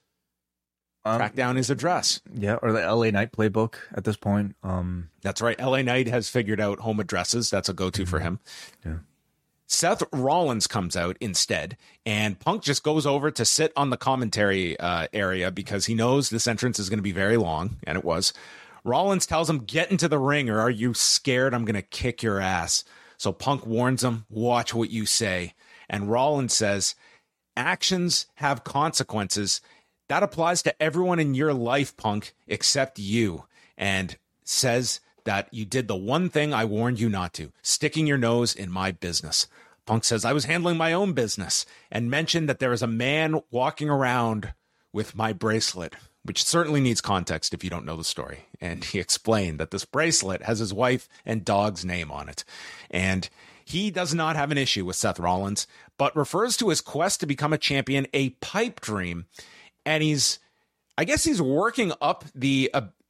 Track down his address. Yeah, or the LA Knight playbook at this point. That's right. LA Knight has figured out home addresses. That's a go-to for him. Yeah. Seth Rollins comes out instead, and Punk just goes over to sit on the commentary area because he knows this entrance is going to be very long, and it was. Rollins tells him, get into the ring, or are you scared I'm going to kick your ass? So Punk warns him, watch what you say. And Rollins says, actions have consequences. That applies to everyone in your life, Punk, except you. And says that you did the one thing I warned you not to, sticking your nose in my business. Punk says, I was handling my own business, and mentioned that there is a man walking around with my bracelet, which certainly needs context if you don't know the story. And he explained that this bracelet has his wife and dog's name on it. And he does not have an issue with Seth Rollins, but refers to his quest to become a champion a pipe dream. And I guess he's working up the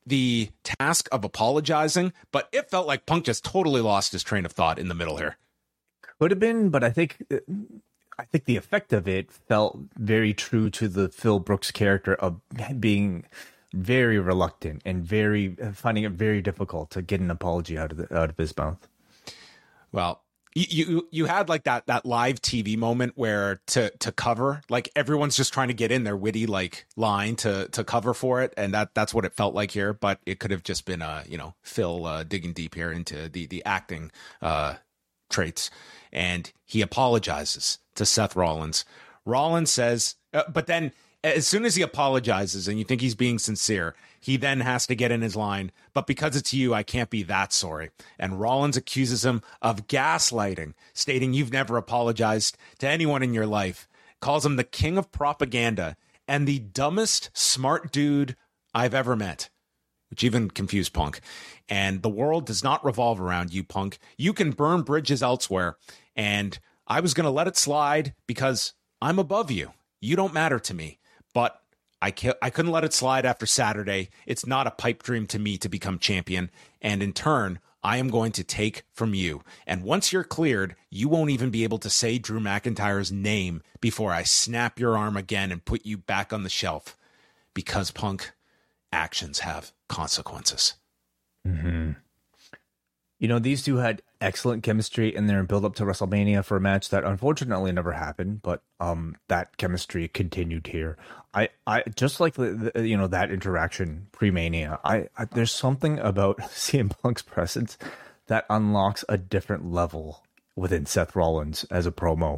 task of apologizing, but it felt like Punk just totally lost his train of thought in the middle here. Could have been, but I think the effect of it felt very true to the Phil Brooks character of being very reluctant and finding it very difficult to get an apology out of his mouth. Well, you had like that live TV moment where to cover, like everyone's just trying to get in their witty like line to cover for it, and that's what it felt like here. But it could have just been Phil digging deep here into the acting traits, and he apologizes to Seth Rollins. Rollins says, but then as soon as he apologizes and you think he's being sincere, he then has to get in his line, but because it's you, I can't be that sorry. And Rollins accuses him of gaslighting, stating you've never apologized to anyone in your life, calls him the king of propaganda and the dumbest smart dude I've ever met, which even confused Punk. And the world does not revolve around you, Punk. You can burn bridges elsewhere, and I was going to let it slide because I'm above you. You don't matter to me, but I couldn't let it slide after Saturday. It's not a pipe dream to me to become champion. And in turn, I am going to take from you. And once you're cleared, you won't even be able to say Drew McIntyre's name before I snap your arm again and put you back on the shelf. Because, Punk, actions have consequences. Mm-hmm. These two had excellent chemistry in their build up to WrestleMania for a match that unfortunately never happened, but that chemistry continued here. I just like that interaction pre-Mania. There's something about CM Punk's presence that unlocks a different level within Seth Rollins as a promo.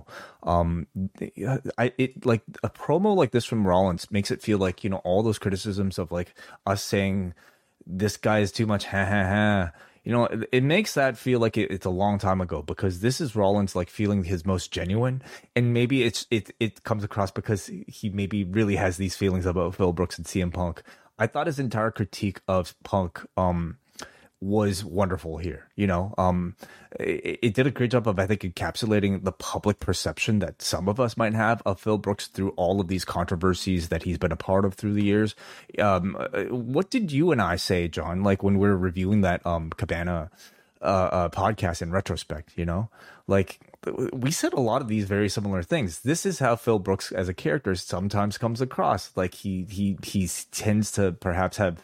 Like a promo like this from Rollins makes it feel like, all those criticisms of like us saying this guy is too much it makes that feel like it's a long time ago, because this is Rollins like feeling his most genuine, and maybe it comes across because he maybe really has these feelings about Phil Brooks and CM Punk. I thought his entire critique of Punk was wonderful here. It did a great job of, I think, encapsulating the public perception that some of us might have of Phil Brooks through all of these controversies that he's been a part of through the years. What did you and I say, John, like when we were reviewing that Cabana podcast in retrospect? Like we said a lot of these very similar things. This is how Phil Brooks as a character sometimes comes across. Like he tends to perhaps have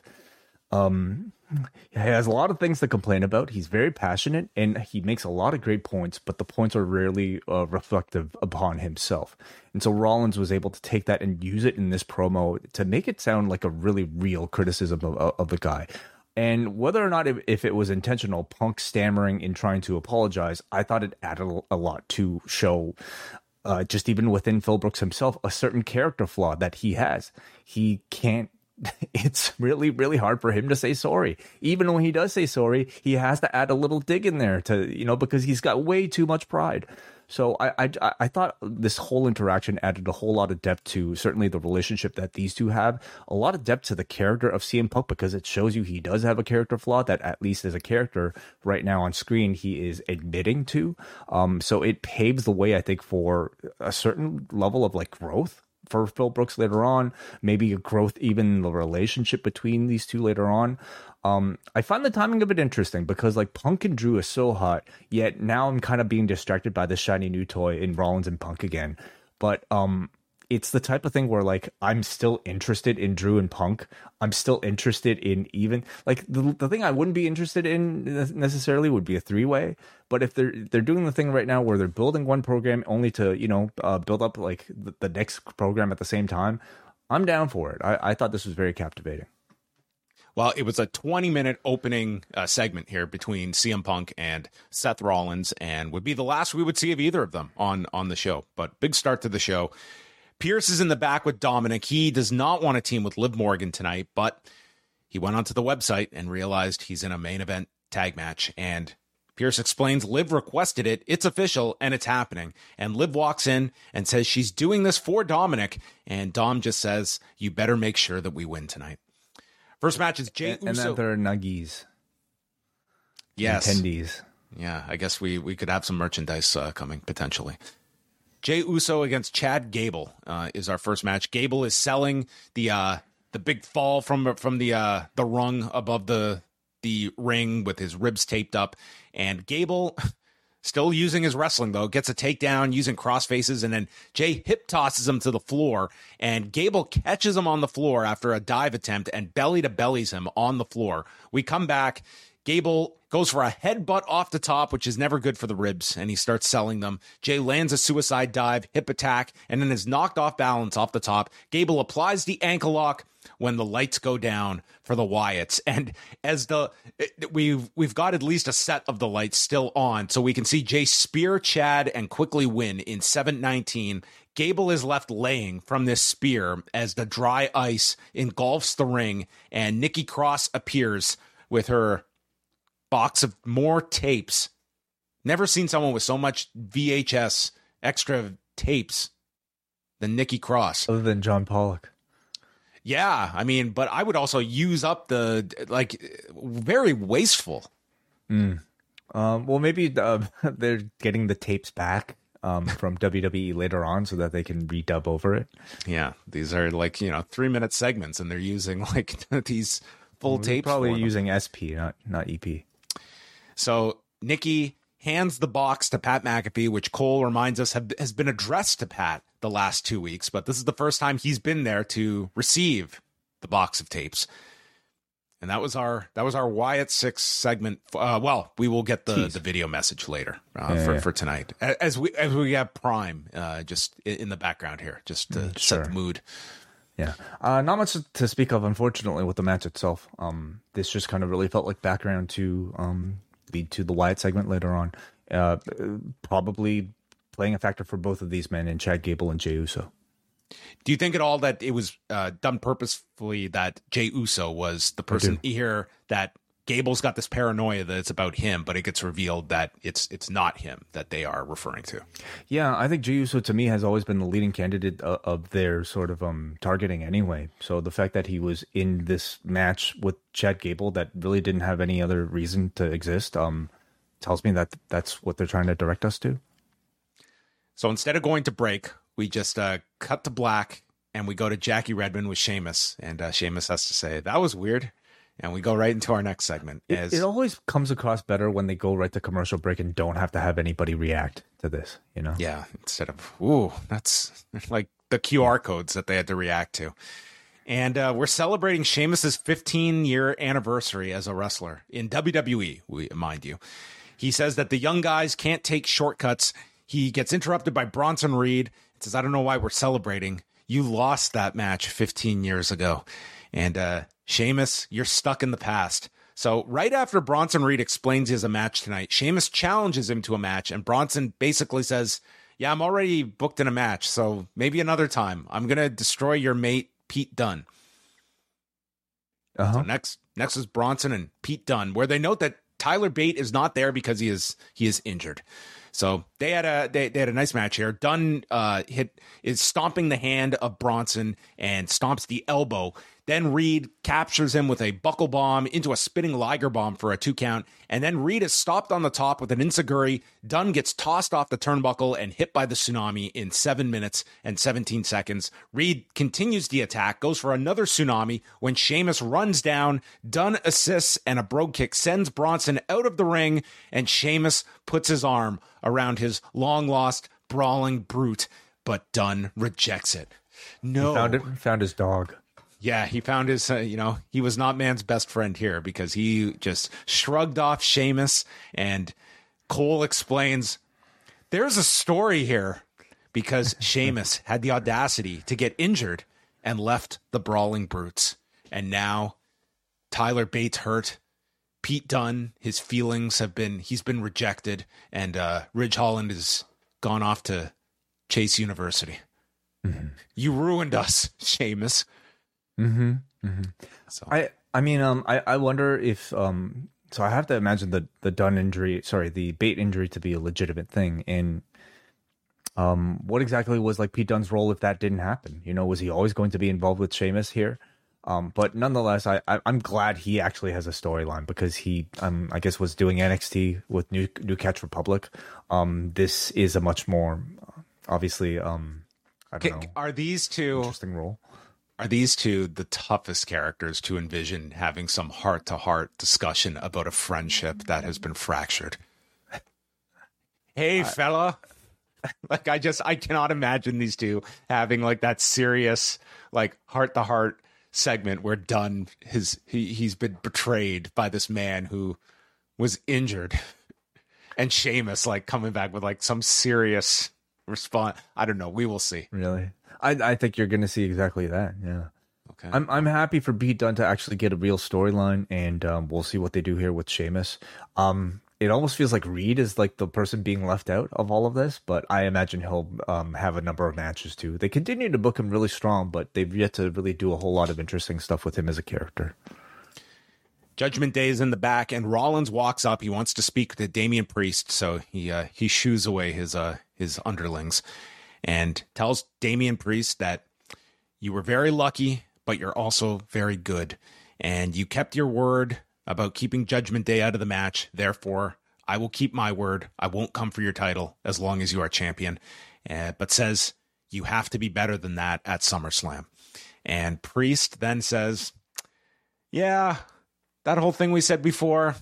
he has a lot of things to complain about. He's very passionate and he makes a lot of great points, but the points are rarely reflective upon himself. And so Rollins was able to take that and use it in this promo to make it sound like a really real criticism of the guy. And whether or not if it was intentional, Punk stammering in trying to apologize, I thought it added a lot to show just even within Phil Brooks himself, a certain character flaw that he has. He can't. It's really, really hard for him to say sorry. Even when he does say sorry, he has to add a little dig in there to, because he's got way too much pride. So I thought this whole interaction added a whole lot of depth to certainly the relationship that these two have, a lot of depth to the character of CM Punk, because it shows you he does have a character flaw that at least as a character right now on screen, he is admitting to. So it paves the way, I think, for a certain level of like growth for Phil Brooks later on, maybe a growth even in the relationship between these two later on. I find the timing of it interesting because like Punk and Drew is so hot, yet now I'm kind of being distracted by the shiny new toy in Rollins and Punk again. But it's the type of thing where like I'm still interested in Drew and Punk. I'm still interested in even like the thing I wouldn't be interested in necessarily would be a 3-way. But if they're doing the thing right now where they're building one program only to build up like the next program at the same time, I'm down for it. I thought this was very captivating. Well, it was a 20-minute opening segment here between CM Punk and Seth Rollins, and would be the last we would see of either of them on the show. But big start to the show. Pierce is in the back with Dominic. He does not want to team with Liv Morgan tonight, but he went onto the website and realized he's in a main event tag match. And Pierce explains Liv requested it, it's official, and it's happening. And Liv walks in and says she's doing this for Dominic, and Dom just says, you better make sure that we win tonight. First match is Jey Uso. And then there are nuggies. Yes. Attendees. Yeah, I guess we could have some merchandise coming, potentially. Jey Uso against Chad Gable is our first match. Gable is selling the big fall from the rung above the ring with his ribs taped up. And Gable, still using his wrestling, though, gets a takedown using cross faces, and then Jey hip tosses him to the floor, and Gable catches him on the floor after a dive attempt and belly to bellies him on the floor. We come back. Gable goes for a headbutt off the top, which is never good for the ribs, and he starts selling them. Jey lands a suicide dive, hip attack, and then is knocked off balance off the top. Gable applies the ankle lock when the lights go down for the Wyatts. And as we've got at least a set of the lights still on, so we can see Jey spear Chad and quickly win in 7:19. Gable is left laying from this spear as the dry ice engulfs the ring, and Nikki Cross appears with her box of more tapes. Never seen someone with so much VHS extra tapes than Nikki Cross. Other than John Pollock. Yeah, I mean, but I would also use up very wasteful. Well, maybe they're getting the tapes back from WWE later on so that they can redub over it. Yeah, these are 3-minute segments, and they're using these full tapes. Probably using SP, not EP. So Nikki hands the box to Pat McAfee, which Cole reminds us has been addressed to Pat the last 2 weeks, but this is the first time he's been there to receive the box of tapes. And that was our Wyatt 6 segment. We will get the video message later for tonight, as we have Prime just in the background here, just to set the mood. Yeah, not much to speak of, unfortunately, with the match itself. This just kind of really felt like background to lead to the Wyatt segment later on. Probably playing a factor for both of these men in Chad Gable and Jey Uso. Do you think at all that it was done purposefully that Jey Uso was the person here, that Gable's got this paranoia that it's about him, but it gets revealed that it's not him that they are referring to? Yeah, I think Jey Uso to me has always been the leading candidate of their sort of targeting anyway. So the fact that he was in this match with Chad Gable that really didn't have any other reason to exist tells me that that's what they're trying to direct us to. So instead of going to break, we just cut to black and we go to Jackie Redmond with Sheamus, and Sheamus has to say, that was weird. And we go right into our next segment. It always comes across better when they go right to commercial break and don't have to have anybody react to this, Yeah, instead of, that's like the QR codes that they had to react to. And we're celebrating Sheamus's 15-year anniversary as a wrestler in WWE, mind you. He says that the young guys can't take shortcuts. He gets interrupted by Bronson Reed. He says, I don't know why we're celebrating. You lost that match 15 years ago. And Sheamus, you're stuck in the past. So right after Bronson Reed explains he has a match tonight, Sheamus challenges him to a match, and Bronson basically says, yeah, I'm already booked in a match, so maybe another time. I'm going to destroy your mate, Pete Dunne. So next is Bronson and Pete Dunne, where they note that Tyler Bate is not there because he is injured. So they had a nice match here. Dunne is stomping the hand of Bronson and stomps the elbow. Then Reed captures him with a buckle bomb into a spinning Liger bomb for a 2 count. And then Reed is stopped on the top with an enziguri. Dunne gets tossed off the turnbuckle and hit by the tsunami in 7 minutes and 17 seconds. Reed continues the attack, goes for another tsunami. When Sheamus runs down, Dunne assists, and a brogue kick sends Bronson out of the ring, and Sheamus puts his arm around his long-lost brawling brute, but Dunne rejects it. No. He found his dog. Yeah, he found his, he was not man's best friend here because he just shrugged off Sheamus, and Cole explains there's a story here because Sheamus had the audacity to get injured and left the Brawling Brutes. And now Tyler Bates hurt. Pete Dunne, his feelings he's been rejected, and Ridge Holland has gone off to Chase University. Mm-hmm. You ruined us, Sheamus. Mm-hmm. Mm-hmm. So I wonder if so I have to imagine the Bate injury to be a legitimate thing. And what exactly was like Pete Dunne's role if that didn't happen? Was he always going to be involved with Sheamus here? But nonetheless, I'm glad he actually has a storyline because he I guess was doing NXT with New Catch Republic. This is a much more obviously I don't know. Are these two interesting role? Are these two the toughest characters to envision having some heart-to-heart discussion about a friendship that has been fractured? Hey, fella. Like, I cannot imagine these two having like that serious, like heart-to-heart segment where Dunne he's been betrayed by this man who was injured, and Sheamus like coming back with like some serious response. I don't know. We will see. Really? I think you're going to see exactly that. Yeah. Okay. I'm happy for Pete Dunne to actually get a real storyline, and we'll see what they do here with Sheamus. It almost feels like Reed is like the person being left out of all of this, but I imagine he'll have a number of matches too. They continue to book him really strong, but they've yet to really do a whole lot of interesting stuff with him as a character. Judgment Day is in the back, and Rollins walks up. He wants to speak to Damian Priest, so he shoos away his underlings and tells Damian Priest that you were very lucky, but you're also very good, and you kept your word about keeping Judgment Day out of the match. Therefore, I will keep my word. I won't come for your title as long as you are champion, but says you have to be better than that at SummerSlam. And Priest then says, yeah, that whole thing we said before,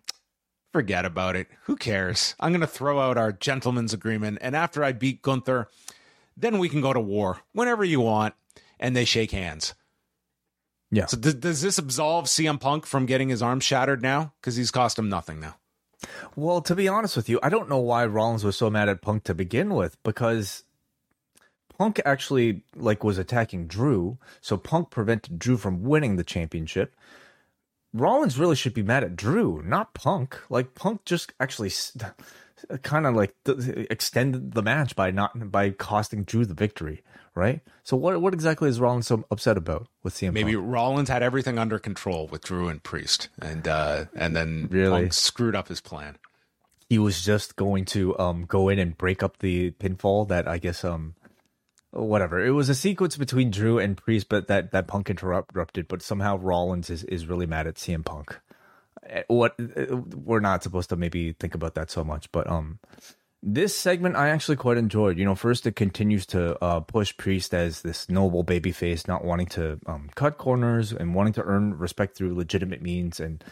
forget about it. Who cares? I'm going to throw out our gentleman's agreement, and after I beat Gunther, then we can go to war whenever you want. And they shake hands. Yeah. So does this absolve CM Punk from getting his arm shattered now? Because he's cost him nothing now. Well, to be honest with you, I don't know why Rollins was so mad at Punk to begin with, because Punk actually was attacking Drew, so Punk prevented Drew from winning the championship. Rollins really should be mad at Drew, not Punk. Like, Punk just actually kind of extended the match by costing Drew the victory, right? So what exactly is Rollins so upset about with CM Punk? Maybe Rollins had everything under control with Drew and Priest, and then really? Punk screwed up his plan. He was just going to go in and break up the pinfall that I guess whatever. It was a sequence between Drew and Priest, but that Punk interrupted. But somehow Rollins is really mad at CM Punk. What we're not supposed to maybe think about that so much, but this segment I actually quite enjoyed. First it continues to push Priest as this noble babyface, not wanting to cut corners and wanting to earn respect through legitimate means, and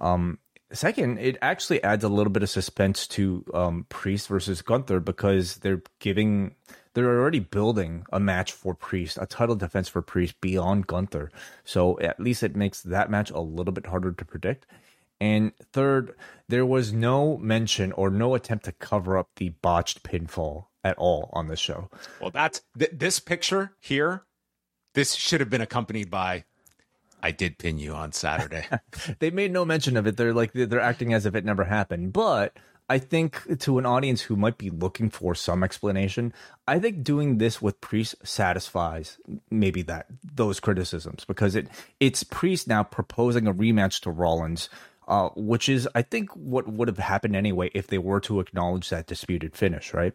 second, it actually adds a little bit of suspense to Priest versus Gunther, because they're already building a match for Priest, a title defense for Priest beyond Gunther. So at least it makes that match a little bit harder to predict. And third, there was no mention or no attempt to cover up the botched pinfall at all on this show. Well, that's this picture here. This should have been accompanied by, I did pin you on Saturday. They made no mention of it. They're acting as if it never happened. But I think to an audience who might be looking for some explanation, I think doing this with Priest satisfies maybe those criticisms, because it's Priest now proposing a rematch to Rollins, which is, I think, what would have happened anyway if they were to acknowledge that disputed finish, right?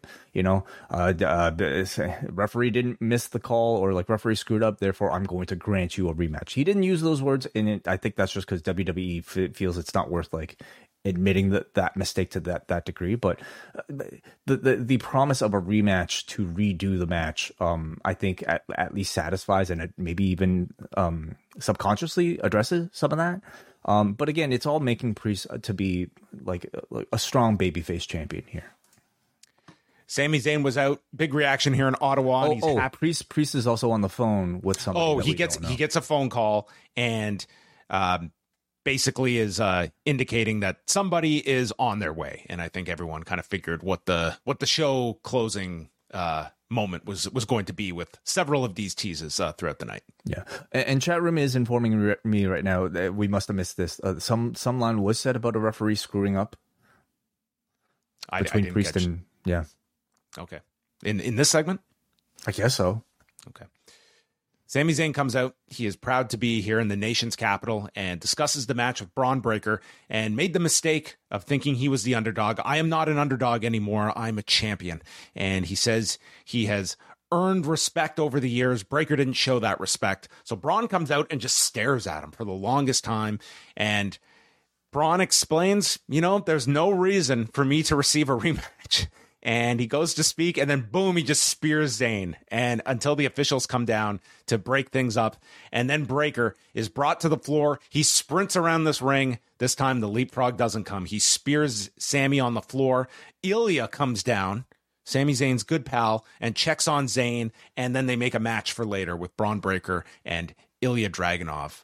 Referee didn't miss the call, or referee screwed up, therefore I'm going to grant you a rematch. He didn't use those words, and I think that's just because WWE feels it's not worth admitting that mistake to that degree. But the promise of a rematch to redo the match, I think at least satisfies, and it maybe even subconsciously addresses some of that. But again, it's all making Priest to be like a strong babyface champion here. Sami Zayn was out. Big reaction here in Ottawa. And he's happy. Priest is also on the phone with somebody. Oh, he gets a phone call and basically is indicating that somebody is on their way. And I think everyone kind of figured what the show closing moment was going to be with several of these teases throughout the night. Yeah, and chat room is informing me right now that we must have missed this. Some line was said about a referee screwing up between Priest and yeah. Okay, in this segment, I guess so. Okay. Sami Zayn comes out. He is proud to be here in the nation's capital and discusses the match with Braun Breaker and made the mistake of thinking he was the underdog. I am not an underdog anymore. I'm a champion. And he says he has earned respect over the years. Breaker didn't show that respect. So Braun comes out and just stares at him for the longest time. And Braun explains, there's no reason for me to receive a rematch. And he goes to speak, and then boom, he just spears Zayn. And until the officials come down to break things up, and then Breaker is brought to the floor. He sprints around this ring. This time the leapfrog doesn't come. He spears Sami on the floor. Ilya comes down, Sami Zayn's good pal, and checks on Zayn. And then they make a match for later with Braun Breaker and Ilya Dragunov.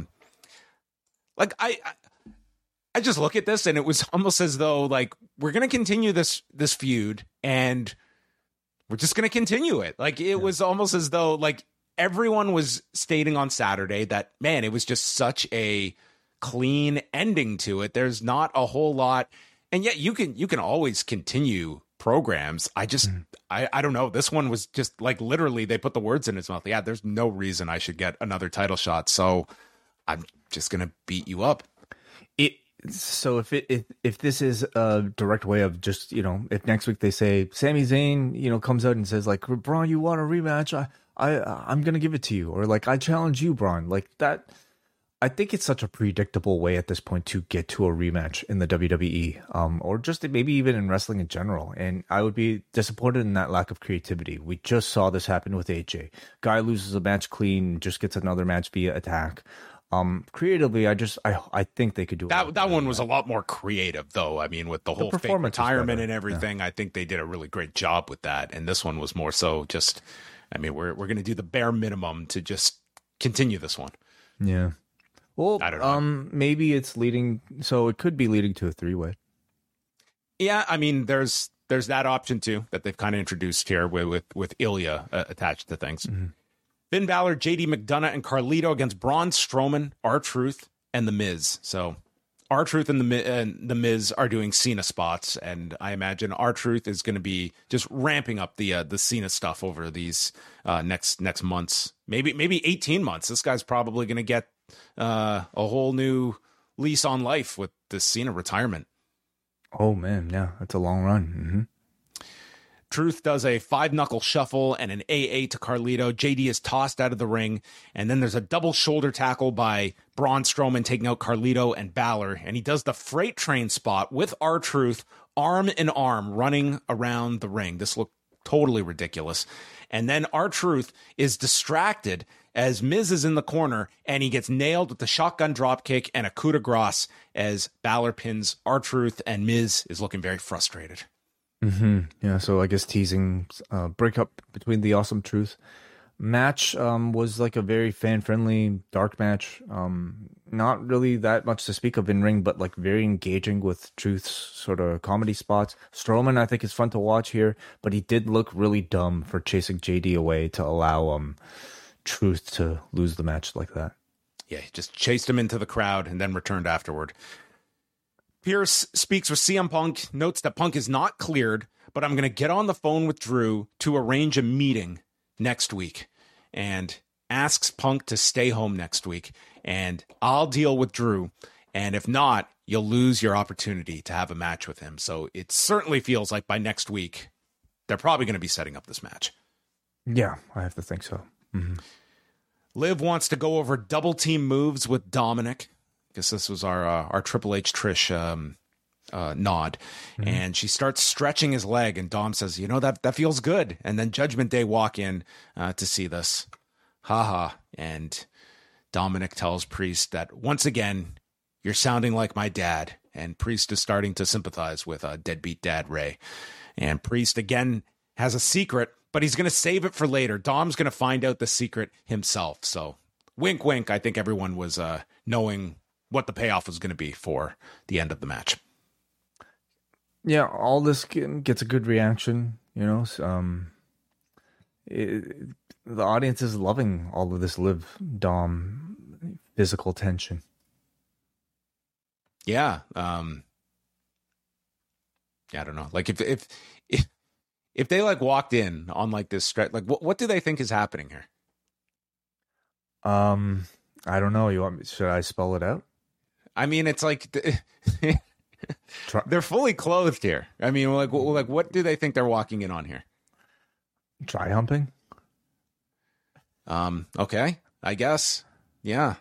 I just look at this and it was almost as though we're going to continue this feud and we're just going to continue it. It was almost as though everyone was stating on Saturday that, man, it was just such a clean ending to it. There's not a whole lot. And yet you can always continue programs. I don't know. This one was just literally they put the words in his mouth. Yeah, there's no reason I should get another title shot. So I'm just going to beat you up. So if this is a direct way of just, if next week they say Sami Zayn, comes out and says Braun, you want a rematch? I'm going to give it to you. Or I challenge you, Braun, that. I think it's such a predictable way at this point to get to a rematch in the WWE, or just maybe even in wrestling in general. And I would be disappointed in that lack of creativity. We just saw this happen with AJ. Guy loses a match clean, just gets another match via attack. Creatively, I think they could do it. That one was a lot more creative, though. I mean, with the whole fake retirement and everything, yeah. I think they did a really great job with that. And this one was more so just, we're going to do the bare minimum to just continue this one. Yeah. Well, I don't know. Maybe it's leading, so it could be leading to a 3-way. Yeah, there's that option too that they've kind of introduced here with Ilya attached to things. Mm-hmm. Finn Balor, JD McDonough, and Carlito against Braun Strowman, R-Truth, and The Miz. So R-Truth and the Miz are doing Cena spots, and I imagine R-Truth is going to be just ramping up the Cena stuff over these next months, maybe 18 months. This guy's probably going to get a whole new lease on life with the Cena retirement. Oh man, yeah, that's a long run. Mm-hmm. Truth does a 5-knuckle shuffle and an AA to Carlito. JD is tossed out of the ring, and then there's a double shoulder tackle by Braun Strowman taking out Carlito and Balor, and he does the freight train spot with R-Truth arm in arm running around the ring. This looked totally ridiculous. And then R-Truth is distracted as Miz is in the corner, and he gets nailed with the shotgun dropkick and a coup de grace as Balor pins R-Truth, and Miz is looking very frustrated. Mm-hmm. Yeah, so I guess teasing breakup between the Awesome Truth match was a very fan-friendly dark match. Not really that much to speak of in ring, but very engaging with Truth's sort of comedy spots. Strowman, I think, is fun to watch here, but he did look really dumb for chasing JD away to allow Truth to lose the match like that. Yeah, he just chased him into the crowd and then returned afterward. Pierce speaks with CM Punk, notes that Punk is not cleared, but I'm going to get on the phone with Drew to arrange a meeting next week, and asks Punk to stay home next week, and I'll deal with Drew, and if not, you'll lose your opportunity to have a match with him. So it certainly feels like by next week, they're probably going to be setting up this match. Yeah, I have to think so. Mm-hmm. Liv wants to go over double team moves with Dominic. Guess this was our Triple H Trish nod. Mm-hmm. And she starts stretching his leg, and Dom says, that feels good. And then Judgment Day walk in to see this. Haha. And Dominic tells Priest that once again, you're sounding like my dad. And Priest is starting to sympathize with deadbeat dad Ray. And Priest again has a secret, but he's going to save it for later. Dom's going to find out the secret himself. So wink, wink. I think everyone was knowing what the payoff was going to be for the end of the match. Yeah, all this gets a good reaction, you know. The audience is loving all of this Liv Dom physical tension. Yeah. I don't know. Like if they like walked in on like this stretch, like what do they think is happening here? I don't know. Should I spell it out? I mean, it's like they're fully clothed here. I mean, like what do they think they're walking in on here? Dry humping? Okay, I guess. Yeah.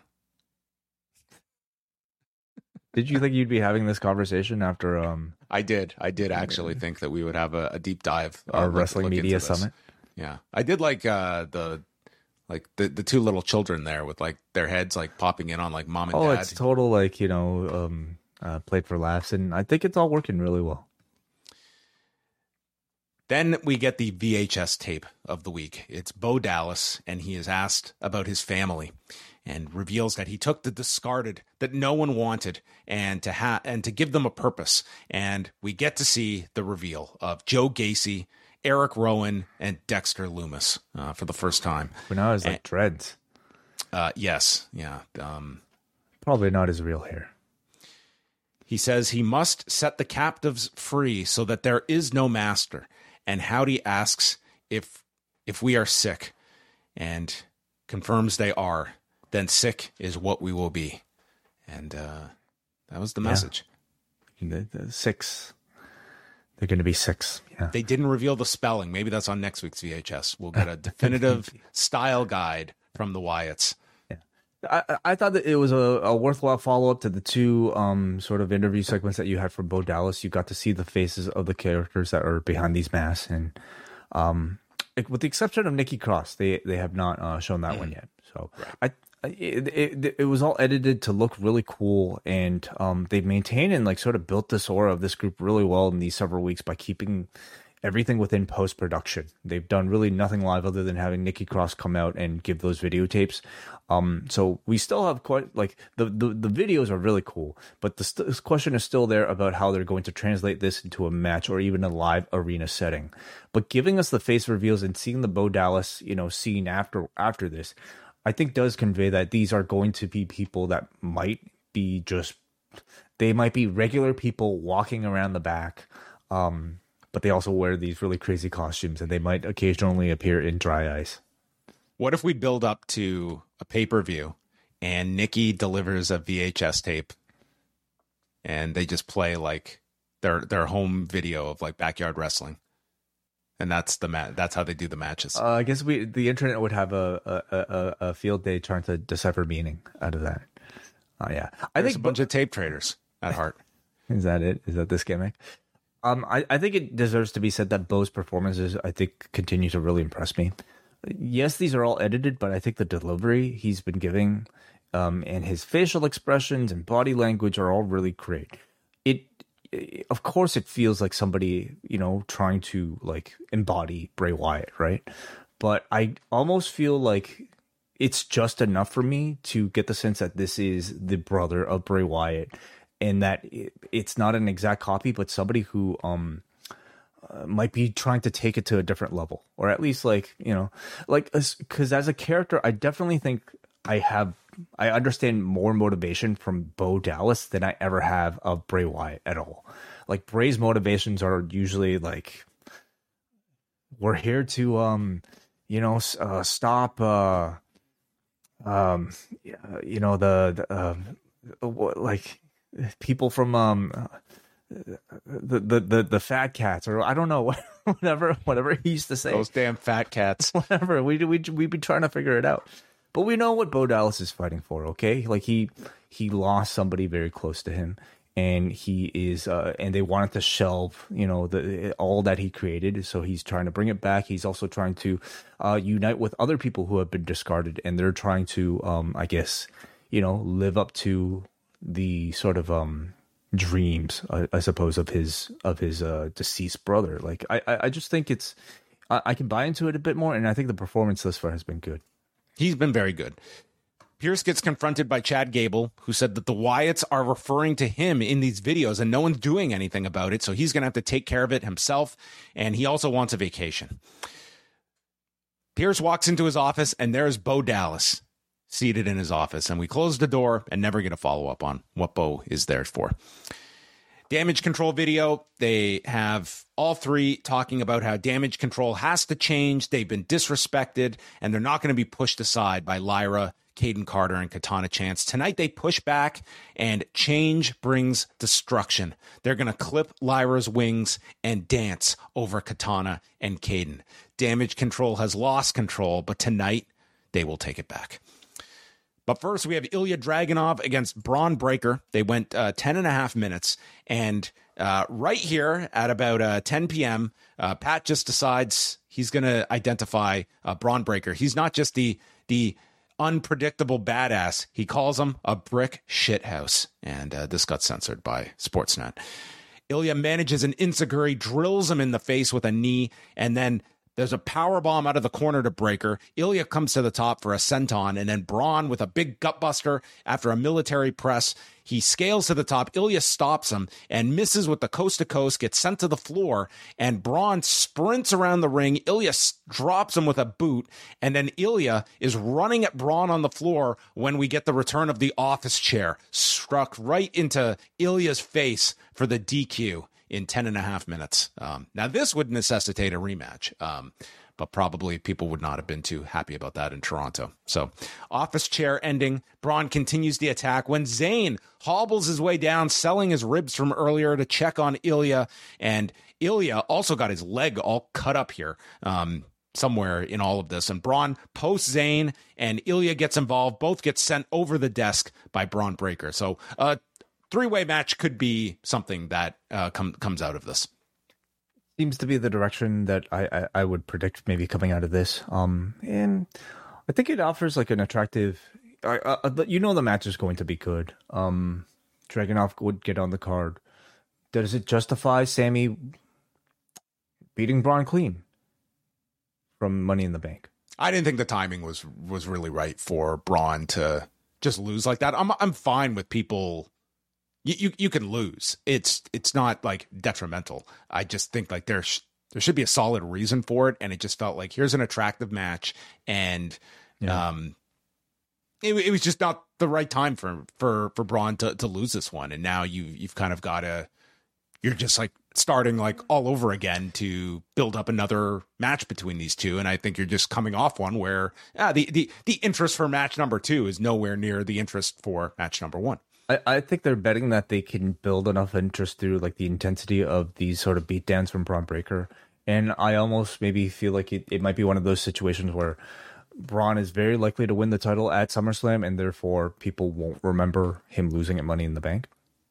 Did you think you'd be having this conversation after I did actually think that we would have a deep dive our wrestling media summit? Yeah. I did like the two little children there with like their heads like popping in on like mom and dad. Oh, it's total like, you know, played for laughs, and I think it's all working really well. Then we get the VHS tape of the week. It's Bo Dallas, and he is asked about his family and reveals that he took the discarded that no one wanted and to give them a purpose. And we get to see the reveal of Joe Gacy, Eric Rowan, and Dexter Loomis for the first time. But now it's like dreads. Yes. Yeah. Probably not his real hair. He says he must set the captives free so that there is no master. And Howdy asks if we are sick, and confirms they are. Then sick is what we will be. And that was the message. The 6. They're going to be 6. Yeah. They didn't reveal the spelling. Maybe that's on next week's VHS. We'll get a definitive style guide from the Wyatts. I thought that it was a worthwhile follow-up to the two sort of interview segments that you had from Bo Dallas. You got to see the faces of the characters that are behind these masks. And with the exception of Nikki Cross, they have not shown that one yet. So right. It was all edited to look really cool. And they've maintained and like sort of built this aura of this group really well in these several weeks by keeping everything within post-production. They've done really nothing live other than having Nikki Cross come out and give those videotapes. So we still have quite like the videos are really cool, but this question is still there about how they're going to translate this into a match or even a live arena setting. But giving us the face reveals and seeing the Bo Dallas, you know, scene after this, I think does convey that these are going to be people that might be they might be regular people walking around the back. But they also wear these really crazy costumes, and they might occasionally appear in dry ice. What if we build up to a pay-per-view and Nikki delivers a VHS tape and they just play like their home video of like backyard wrestling? And that's how they do the matches. I guess the internet would have a field day trying to decipher meaning out of that. Yeah. I think a bunch of tape traders at heart. Is that it? Is that this gimmick? I think it deserves to be said that Bo's performances, I think, continue to really impress me. Yes, these are all edited, but I think the delivery he's been giving and his facial expressions and body language are all really great. Of course, it feels like somebody, you know, trying to like embody Bray Wyatt, right? But I almost feel like it's just enough for me to get the sense that this is the brother of Bray Wyatt. And that it's not an exact copy, but somebody who might be trying to take it to a different level, or at least like, you know, like, because as a character, I definitely think I understand more motivation from Bo Dallas than I ever have of Bray Wyatt at all. Like Bray's motivations are usually like, we're here to, you know, stop, you know, like people from the fat cats, or I don't know, whatever he used to say. Those damn fat cats. Whatever. We'd be trying to figure it out. But we know what Bo Dallas is fighting for, okay? Like he lost somebody very close to him, and he is and they wanted to shelve, you know, all that he created, so he's trying to bring it back. He's also trying to unite with other people who have been discarded, and they're trying to I guess, you know, live up to the sort of dreams, I suppose, of his deceased brother. Like I just think I can buy into it a bit more, and I think the performance thus far has been good. He's been very good. Pierce gets confronted by Chad Gable, who said that the Wyatts are referring to him in these videos and no one's doing anything about it, so he's going to have to take care of it himself, and he also wants a vacation. Pierce walks into his office, and there's Bo Dallas seated in his office, and we close the door and never get a follow-up on what Bo is there for. Damage control video, they have all three talking about how damage control has to change, they've been disrespected, and they're not going to be pushed aside by Lyra, Caden Carter, and Katana Chance. Tonight they push back, and change brings destruction. They're going to clip Lyra's wings and dance over Katana and Caden. Damage control has lost control, but tonight they will take it back. But first, we have Ilya Dragunov against Braun Breaker. They went 10.5 minutes. And right here at about 10 p.m., Pat just decides he's going to identify Braun Breaker. He's not just the unpredictable badass. He calls him a brick shithouse. And this got censored by Sportsnet. Ilya manages an enziguri, drills him in the face with a knee, and then there's a power bomb out of the corner to Breaker. Ilya comes to the top for a senton, and then Braun with a big gutbuster after a military press. He scales to the top. Ilya stops him and misses with the coast to coast, gets sent to the floor, and Braun sprints around the ring. Ilya drops him with a boot, and then Ilya is running at Braun on the floor when we get the return of the office chair, struck right into Ilya's face for the DQ. In 10.5 minutes. Now, this would necessitate a rematch, but probably people would not have been too happy about that in Toronto. So, office chair ending. Braun continues the attack when Zayn hobbles his way down, selling his ribs from earlier to check on Ilya. And Ilya also got his leg all cut up here. Somewhere in all of this. And Braun posts Zayn, and Ilya gets involved. Both get sent over the desk by Braun Breaker. So, three-way match could be something that comes out of this. Seems to be the direction that I would predict maybe coming out of this. And I think it offers like an attractive. The match is going to be good. Dragunov would get on the card. Does it justify Sammy beating Braun clean from Money in the Bank? I didn't think the timing was really right for Braun to just lose like that. I'm fine with people. You can lose. It's not like detrimental. I just think like there should be a solid reason for it, and it just felt like here's an attractive match, and it was just not the right time for Braun to lose this one, and now you've kind of got to you're just like starting like all over again to build up another match between these two, and I think you're just coming off one where the interest for match number 2 is nowhere near the interest for match number 1. I think they're betting that they can build enough interest through like the intensity of these sort of beatdowns from Braun Breaker. And I almost maybe feel like it might be one of those situations where Braun is very likely to win the title at SummerSlam, and therefore people won't remember him losing at Money in the Bank.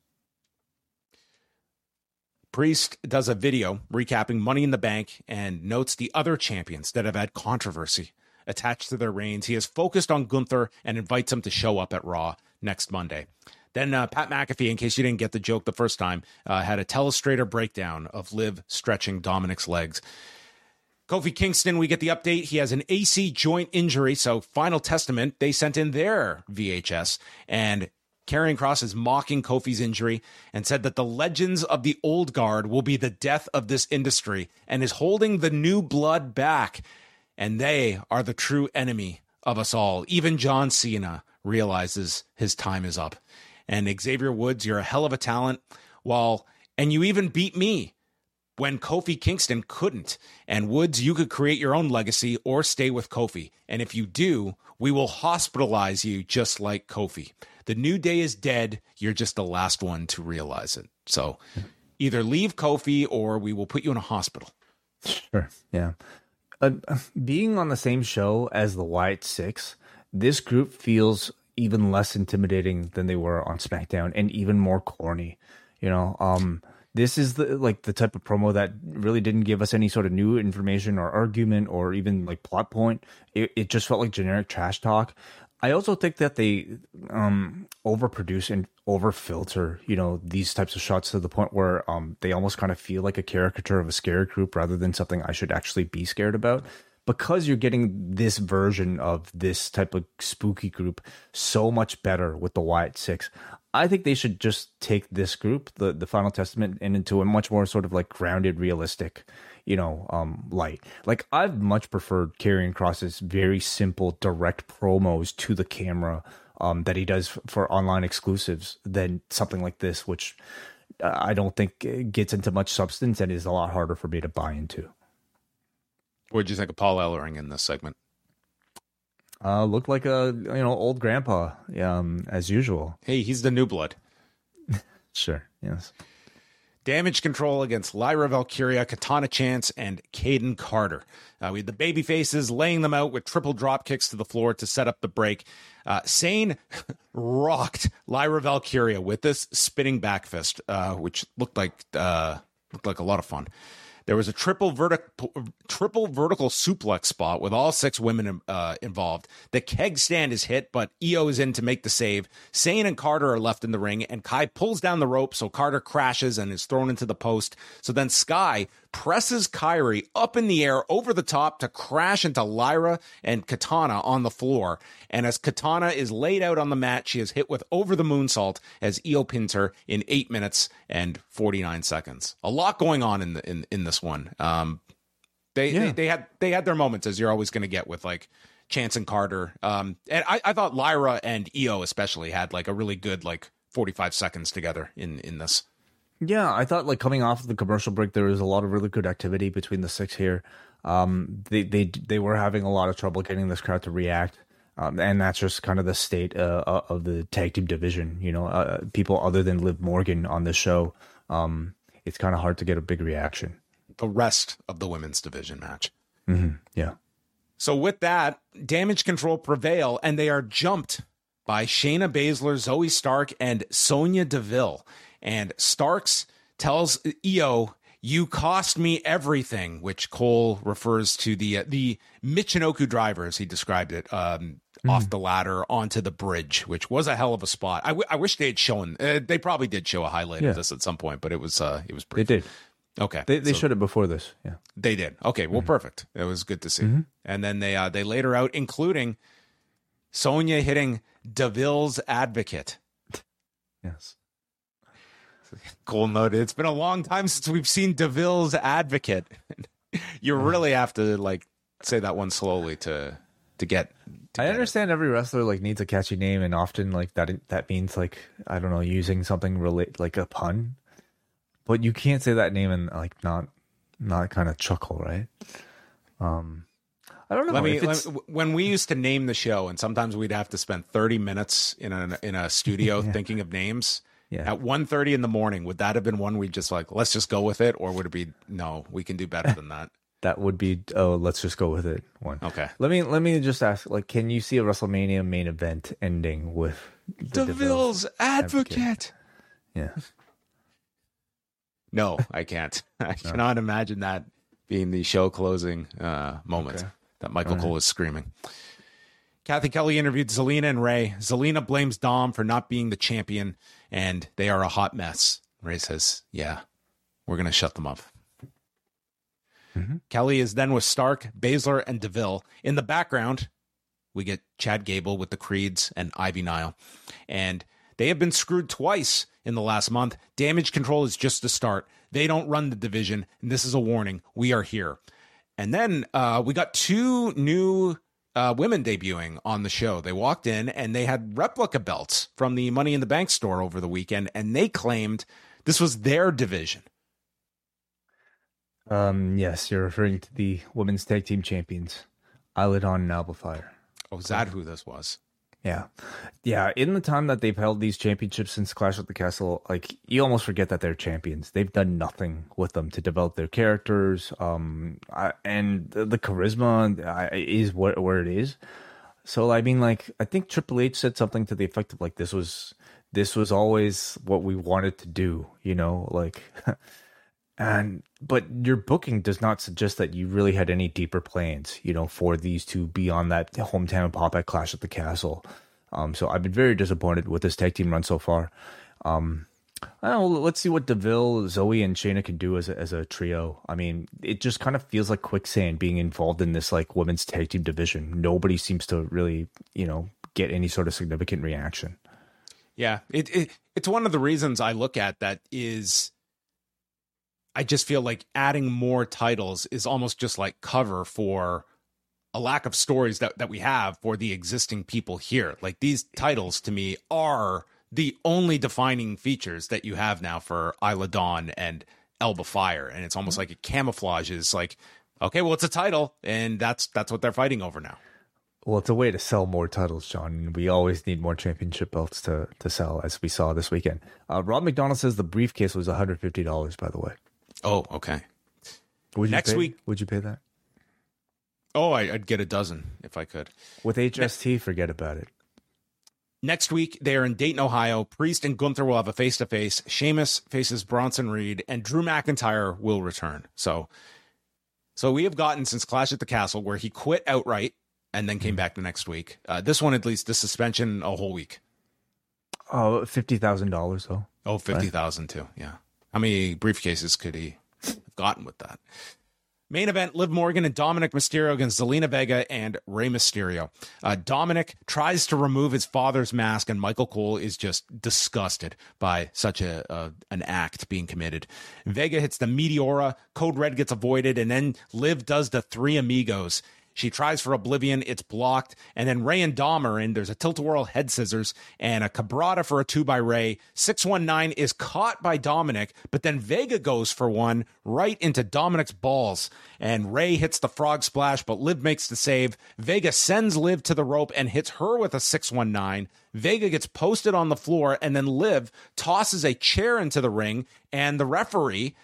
Priest does a video recapping Money in the Bank and notes the other champions that have had controversy attached to their reigns. He is focused on Gunther and invites him to show up at Raw next Monday. Then Pat McAfee, in case you didn't get the joke the first time, had a telestrator breakdown of Liv stretching Dominic's legs. Kofi Kingston, we get the update. He has an AC joint injury, so Final Testament, they sent in their VHS, and Karrion Kross is mocking Kofi's injury and said that the legends of the old guard will be the death of this industry and is holding the new blood back, and they are the true enemy of us all. Even John Cena realizes his time is up. And Xavier Woods, you're a hell of a talent. And you even beat me when Kofi Kingston couldn't. And Woods, you could create your own legacy or stay with Kofi. And if you do, we will hospitalize you just like Kofi. The New Day is dead. You're just the last one to realize it. So either leave Kofi or we will put you in a hospital. Sure. Yeah. Being on the same show as the Wyatt Six, this group feels even less intimidating than they were on SmackDown, and even more corny. This is the type of promo that really didn't give us any sort of new information or argument or even like plot point. It just felt like generic trash talk. I also think that they overproduce and overfilter, these types of shots to the point where they almost kind of feel like a caricature of a scary group rather than something I should actually be scared about. Because you're getting this version of this type of spooky group so much better with the Wyatt Six, I think they should just take this group, the Final Testament, and into a much more sort of like grounded, realistic, light. Like, I've much preferred Karrion Kross's very simple, direct promos to the camera that he does for online exclusives than something like this, which I don't think gets into much substance and is a lot harder for me to buy into. What did you think of Paul Ellering in this segment? Looked like a old grandpa, as usual. Hey, he's the new blood. Sure, yes. Damage control against Lyra Valkyria, Katana Chance, and Caden Carter. We had the baby faces laying them out with triple drop kicks to the floor to set up the break. Sane rocked Lyra Valkyria with this spinning back fist, which looked like a lot of fun. There was a triple vertical suplex spot with all 6 women involved. The keg stand is hit, but Io is in to make the save. Sane and Carter are left in the ring, and Kai pulls down the rope, so Carter crashes and is thrown into the post. So then Sky presses Kairi up in the air over the top to crash into Lyra and Katana on the floor. And as Katana is laid out on the mat, she is hit with over the moonsault as Io pins her in 8 minutes and 49 seconds. A lot going on in this one. They had their moments, as you're always going to get with like Chance and Carter. And I thought Lyra and Io especially had like a really good like 45 seconds together in this. Yeah, I thought like coming off of the commercial break, there was a lot of really good activity between the 6 here. They were having a lot of trouble getting this crowd to react. And that's just kind of the state of the tag team division. People other than Liv Morgan on this show, it's kind of hard to get a big reaction. The rest of the women's division match. Mm-hmm. Yeah. So with that, Damage Control prevail, and they are jumped by Shayna Baszler, Zoe Stark, and Sonya Deville. And Starks tells Io, "You cost me everything," which Cole refers to the Michinoku driver, as he described it, off the ladder onto the bridge, which was a hell of a spot. I wish they had shown. They probably did show a highlight of this at some point, but it was brief. They did. Okay, they showed it before this. Yeah, they did. Okay, well, perfect. It was good to see. Mm-hmm. And then they laid her out, including Sonya hitting Deville's advocate. Yes. Cole noted, "It's been a long time since we've seen Deville's advocate." You really have to like say that one slowly to get. I understand every wrestler like needs a catchy name, and often like that means like, I don't know, using something like a pun. But you can't say that name and like not kind of chuckle, right? I don't know. When we used to name the show, and sometimes we'd have to spend 30 minutes in a studio thinking of names. Yeah. At 1:30 in the morning, would that have been one we'd just like, let's just go with it? Or would it be, no, we can do better than that? That would be, let's just go with it one. Okay. Let me just ask, like, can you see a WrestleMania main event ending with Deville's advocate? Yeah. No, I can't. I cannot imagine that being the show closing moment that Michael Cole is screaming. Kathy Kelly interviewed Zelina and Ray. Zelina blames Dom for not being the champion, and they are a hot mess. Ray says, "Yeah, we're going to shut them up." Mm-hmm. Kelly is then with Stark, Baszler, and Deville. In the background, we get Chad Gable with the Creeds and Ivy Nile. And they have been screwed twice in the last month. Damage Control is just the start. They don't run the division, and this is a warning. We are here. And then we got 2 new women debuting on the show. They walked in and they had replica belts from the Money in the Bank store over the weekend, and they claimed this was their division. Yes, you're referring to the women's tag team champions, Isla Dawn and Alba Fire. Oh, is that who this was? Yeah. In the time that they've held these championships since Clash at the Castle, like, you almost forget that they're champions. They've done nothing with them to develop their characters. And the charisma is where it is. So I mean, like, I think Triple H said something to the effect of like, this was always what we wanted to do. Like, But your booking does not suggest that you really had any deeper plans, for these two beyond that hometown pop at Clash at the Castle. So I've been very disappointed with this tag team run so far. I don't know, let's see what Deville, Zoe, and Shayna can do as a trio. I mean, it just kind of feels like quicksand being involved in this like women's tag team division. Nobody seems to really, get any sort of significant reaction. Yeah, it's one of the reasons I look at that is I just feel like adding more titles is almost just like cover for a lack of stories that we have for the existing people here. Like these titles to me are the only defining features that you have now for Isla Dawn and Elba Fire. And it's almost like it camouflages like, okay, well, it's a title and that's what they're fighting over now. Well, it's a way to sell more titles, John. We always need more championship belts to sell, as we saw this weekend. Rob McDonald says the briefcase was $150, by the way. Oh, okay. Next week, would you pay that? Oh, I'd get a dozen if I could. With HST, forget about it. Next week, they are in Dayton, Ohio. Priest and Gunther will have a face-to-face. Sheamus faces Bronson Reed, and Drew McIntyre will return. So we have gotten since Clash at the Castle, where he quit outright and then came back the next week. This one, at least, the suspension a whole week. Oh, $50,000 though. Oh, 50,000 too. Yeah. How many briefcases could he have gotten with that? Main event, Liv Morgan and Dominic Mysterio against Zelina Vega and Rey Mysterio. Dominic tries to remove his father's mask, and Michael Cole is just disgusted by such an act being committed. Vega hits the Meteora, Code Red gets avoided, and then Liv does the Three Amigos. She tries for Oblivion, it's blocked, and then Ray and Dom are in. There's a tilt-a-whirl head scissors and a Cabrata for a 2 by Ray. 619 is caught by Dominic, but then Vega goes for one right into Dominic's balls, and Ray hits the frog splash, but Liv makes the save. Vega sends Liv to the rope and hits her with a 619. Vega gets posted on the floor, and then Liv tosses a chair into the ring, and the referee,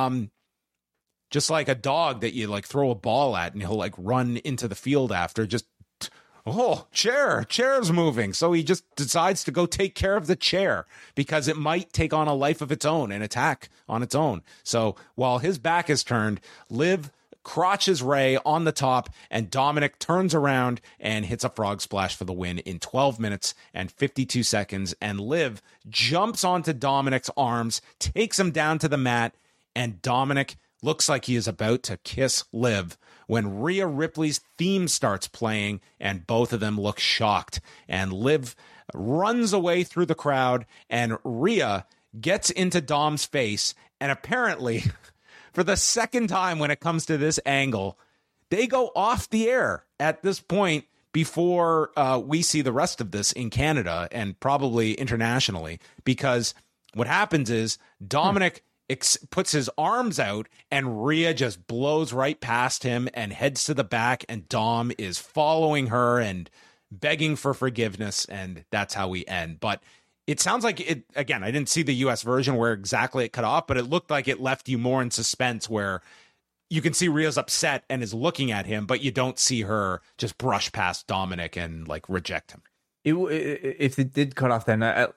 just like a dog that you like throw a ball at and he'll like run into the field after, just, oh, chair's moving. So he just decides to go take care of the chair because it might take on a life of its own and attack on its own. So while his back is turned, Liv crotches Ray on the top, and Dominic turns around and hits a frog splash for the win in 12 minutes and 52 seconds. And Liv jumps onto Dominic's arms, takes him down to the mat, and Dominic looks like he is about to kiss Liv when Rhea Ripley's theme starts playing, and both of them look shocked. And Liv runs away through the crowd, and Rhea gets into Dom's face, and apparently, for the second time when it comes to this angle, they go off the air at this point before we see the rest of this in Canada and probably internationally, because what happens is Dominic puts his arms out, and Rhea just blows right past him and heads to the back, and Dom is following her and begging for forgiveness, and that's how we end. But it sounds like it, again, I didn't see the US version where exactly it cut off, but it looked like it left you more in suspense, where you can see Rhea's upset and is looking at him, but you don't see her just brush past Dominic and like reject him. If it did cut off, then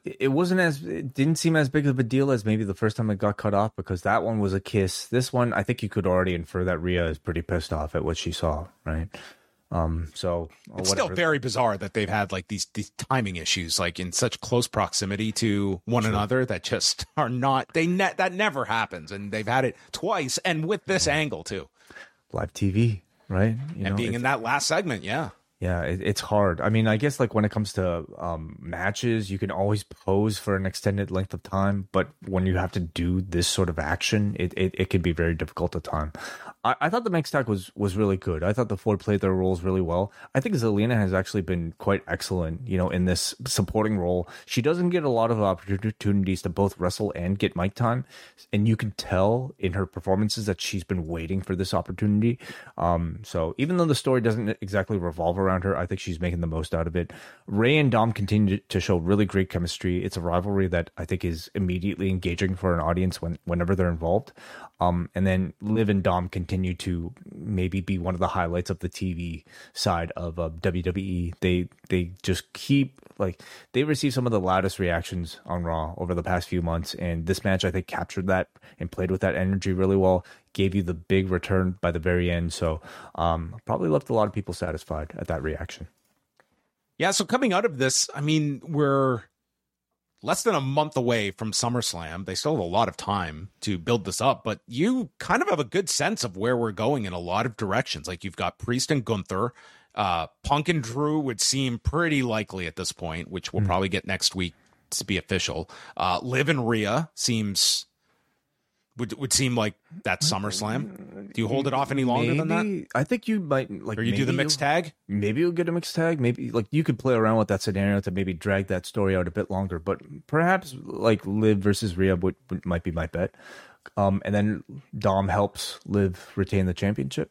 it didn't seem as big of a deal as maybe the first time it got cut off, because that one was a kiss. This one, I think you could already infer that Rhea is pretty pissed off at what she saw, right? So it's still very bizarre that they've had like these timing issues, like in such close proximity to one another, that just are not, that never happens. And they've had it twice, and with this angle too. Live TV, right? And being in that last segment. Yeah. Yeah, it's hard. I mean, I guess like when it comes to matches, you can always pose for an extended length of time, but when you have to do this sort of action, it can be very difficult at time. I thought the mixed tag was really good. I thought the Ford played their roles really well. I think Zelina has actually been quite excellent, in this supporting role. She doesn't get a lot of opportunities to both wrestle and get mic time, and you can tell in her performances that she's been waiting for this opportunity. So even though the story doesn't exactly revolve around her. I think she's making the most out of it. Ray and Dom continue to show really great chemistry. It's a rivalry that I think is immediately engaging for an audience whenever they're involved. And then Liv and Dom continue to maybe be one of the highlights of the TV side of WWE. They just keep, like, they receive some of the loudest reactions on Raw over the past few months, and this match I think captured that and played with that energy really well. Gave you the big return by the very end, so probably left a lot of people satisfied at that reaction. Yeah, so coming out of this, I mean, we're less than a month away from SummerSlam. They still have a lot of time to build this up, but you kind of have a good sense of where we're going in a lot of directions. Like, you've got Priest and Gunther. Punk and Drew would seem pretty likely at this point, which we'll probably get next week to be official. Liv and Rhea would seem like that's SummerSlam. Do you hold it off any longer than that? I think you might, like, or you do the mixed tag? Maybe you'll get a mixed tag. Maybe, like, you could play around with that scenario to maybe drag that story out a bit longer. But perhaps, like, Liv versus Rhea might be my bet. And then Dom helps Liv retain the championship.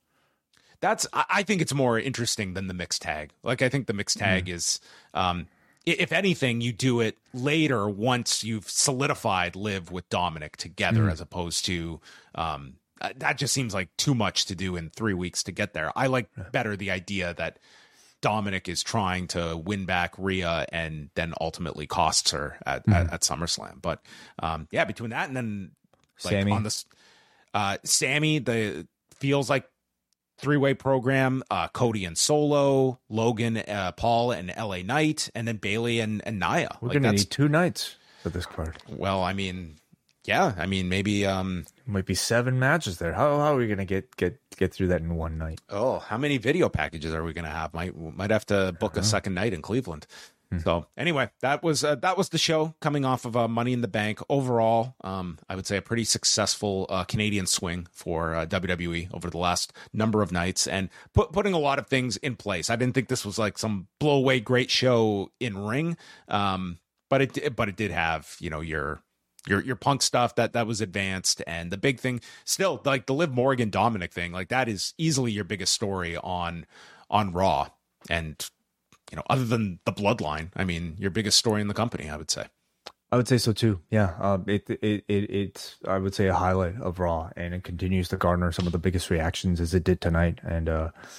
I think it's more interesting than the mixed tag. Like, I think the mixed tag is, if anything, you do it later once you've solidified Liv with Dominic together, as opposed to, that just seems like too much to do in 3 weeks to get there. I like better the idea that Dominic is trying to win back Rhea and then ultimately costs her at SummerSlam. But yeah, between that and then, like, Sammy. on this, Sammy, the feels like three-way program, Cody and Solo, Logan, Paul and LA Knight, and then Bailey and Nia. We're gonna need 2 nights for this card. Well, I mean, yeah, I mean, maybe might be 7 matches there. How are we gonna get through that in one night? Oh, how many video packages are we gonna have? Might have to book a second night in Cleveland. So anyway, that was the show coming off of Money in the Bank. Overall, I would say a pretty successful Canadian swing for WWE over the last number of nights, and putting a lot of things in place. I didn't think this was like some blow away great show in ring, but it did have, you know, your Punk stuff that was advanced, and the big thing still, like the Liv Morgan Dominic thing, like that is easily your biggest story on Raw. And, you know, other than the bloodline, I mean, your biggest story in the company, I would say. I would say so too. Yeah. It's I would say a highlight of Raw, and it continues to garner some of the biggest reactions as it did tonight. And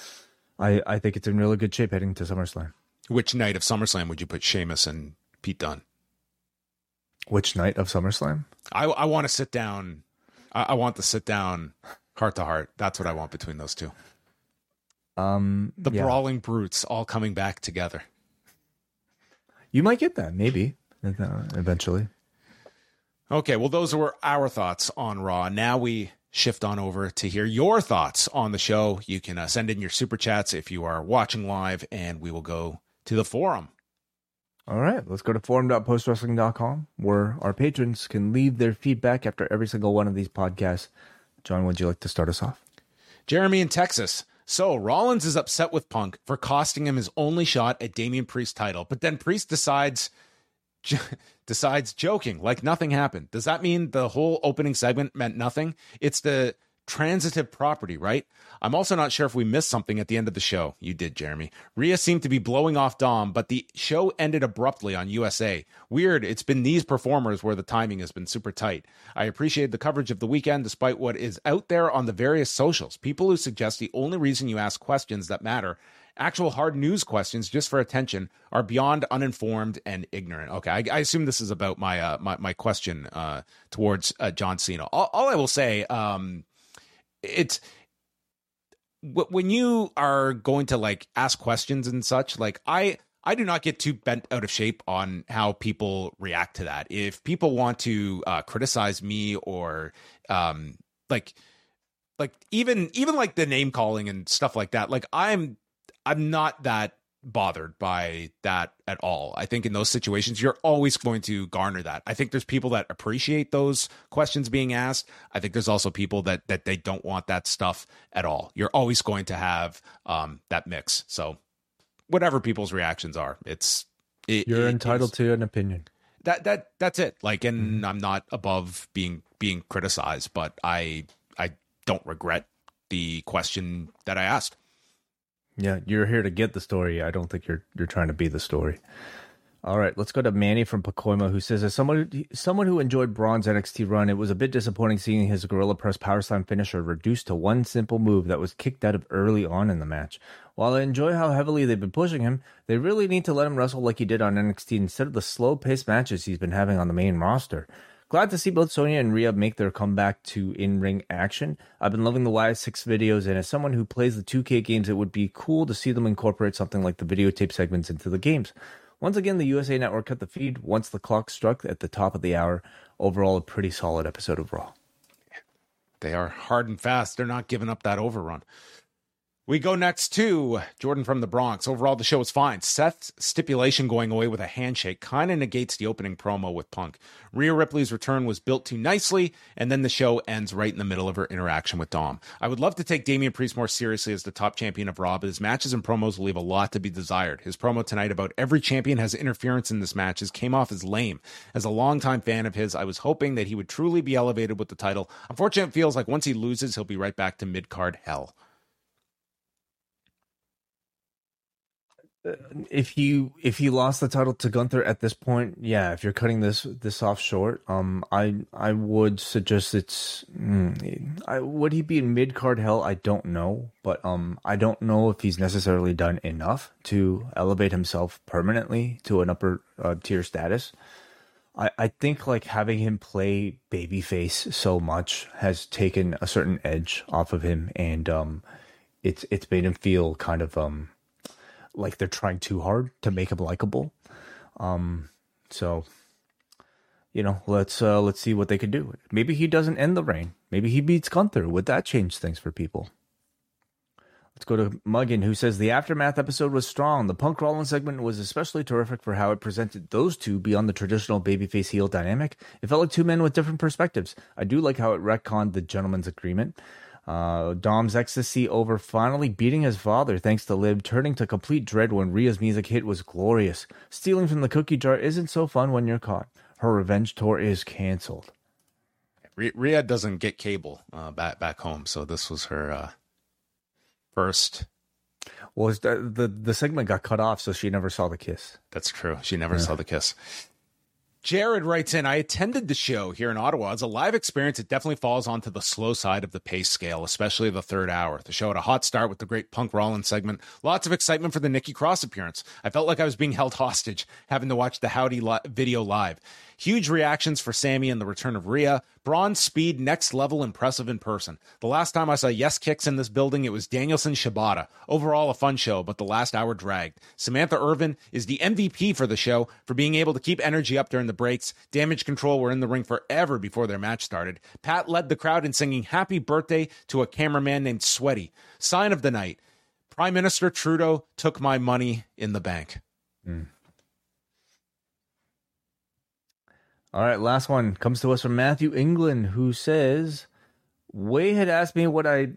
I think it's in really good shape heading to SummerSlam. Which night of SummerSlam would you put Sheamus and Pete Dunne? Which night of SummerSlam? I want to sit down. I want to sit down heart to heart. That's what I want between those two. The brawling brutes all coming back together. You might get that, maybe, eventually. Okay, well, those were our thoughts on Raw. Now we shift on over to hear your thoughts on the show. You can send in your super chats if you are watching live, and we will go to the forum. All right, let's go to forum.postwrestling.com, where our patrons can leave their feedback after every single one of these podcasts. John, would you like to start us off? Jeremy in Texas. So, Rollins is upset with Punk for costing him his only shot at Damian Priest's title, but then Priest decides joking, like nothing happened. Does that mean the whole opening segment meant nothing? It's the transitive property, right? I'm also not sure if we missed something at the end of the show. You did, Jeremy. Rhea seemed to be blowing off Dom, but the show ended abruptly on USA. Weird, it's been these performers where the timing has been super tight. I appreciate the coverage of the weekend despite what is out there on the various socials. People who suggest the only reason you ask questions that matter, actual hard news questions just for attention, are beyond uninformed and ignorant. Okay, I assume this is about my question towards John Cena. All I will say, it's when you are going to like ask questions and such, like I do not get too bent out of shape on how people react to that. If people want to criticize me or like even like the name calling and stuff like that, like I'm not that bothered by that at all. I think in those situations, you're always going to garner that. I think there's people that appreciate those questions being asked. I think there's also people that they don't want that stuff at all. You're always going to have that mix. So whatever people's reactions are, you're entitled to an opinion. That's it. Like, and I'm not above being criticized, but I don't regret the question that I asked. Yeah, you're here to get the story. I don't think you're trying to be the story. All right, let's go to Manny from Pacoima, who says, as someone who enjoyed Braun's NXT run, it was a bit disappointing seeing his Gorilla Press Power Slam finisher reduced to one simple move that was kicked out of early on in the match. While I enjoy how heavily they've been pushing him, they really need to let him wrestle like he did on NXT instead of the slow-paced matches he's been having on the main roster. Glad to see both Sonya and Rhea make their comeback to in-ring action. I've been loving the Y6 videos, and as someone who plays the 2K games, it would be cool to see them incorporate something like the videotape segments into the games. Once again, the USA Network cut the feed once the clock struck at the top of the hour. Overall, a pretty solid episode of Raw. They are hard and fast. They're not giving up that overrun. We go next to Jordan from the Bronx. Overall, the show was fine. Seth's stipulation going away with a handshake kind of negates the opening promo with Punk. Rhea Ripley's return was built too nicely, and then the show ends right in the middle of her interaction with Dom. I would love to take Damian Priest more seriously as the top champion of Raw, but his matches and promos will leave a lot to be desired. His promo tonight about every champion has interference in this matches came off as lame. As a longtime fan of his, I was hoping that he would truly be elevated with the title. Unfortunately, it feels like once he loses, he'll be right back to mid-card hell. If he lost the title to Gunther at this point, yeah, if you're cutting this off short, I would suggest would he be in mid card hell? I don't know, but I don't know if he's necessarily done enough to elevate himself permanently to an upper tier status. I think like having him play babyface so much has taken a certain edge off of him, and it's made him feel kind of like they're trying too hard to make him likable. So, you know, let's see what they could do. Maybe he doesn't end the reign. Maybe he beats Gunther. Would that change things for people? Let's go to Muggin, who says the Aftermath episode was strong. The Punk Rollins segment was especially terrific for how it presented those two beyond the traditional babyface heel dynamic. It felt like two men with different perspectives. I do like how it retconned the gentleman's agreement. Dom's ecstasy over finally beating his father thanks to Liv turning to complete dread when Rhea's music hit was glorious. Stealing from the cookie jar isn't so fun when you're caught. Her revenge tour is canceled. Rhea doesn't get cable back home, so this was her first. Well, the segment got cut off, so she never saw the kiss. That's true. She never saw the kiss. Jared writes in, I attended the show here in Ottawa. As a live experience, it definitely falls onto the slow side of the pace scale, especially the third hour. The show had a hot start with the great Punk Rollins segment. Lots of excitement for the Nikki Cross appearance. I felt like I was being held hostage, having to watch the Howdy video live. Huge reactions for Sammy and the return of Rhea. Braun speed, next level impressive in person. The last time I saw Yes Kicks in this building, it was Danielson Shibata. Overall, a fun show, but the last hour dragged. Samantha Irvin is the MVP for the show for being able to keep energy up during the breaks. Damage Control were in the ring forever before their match started. Pat led the crowd in singing Happy Birthday to a cameraman named Sweaty. Sign of the night. Prime Minister Trudeau took my money in the bank. All right, last one comes to us from Matthew England, who says, Way had asked me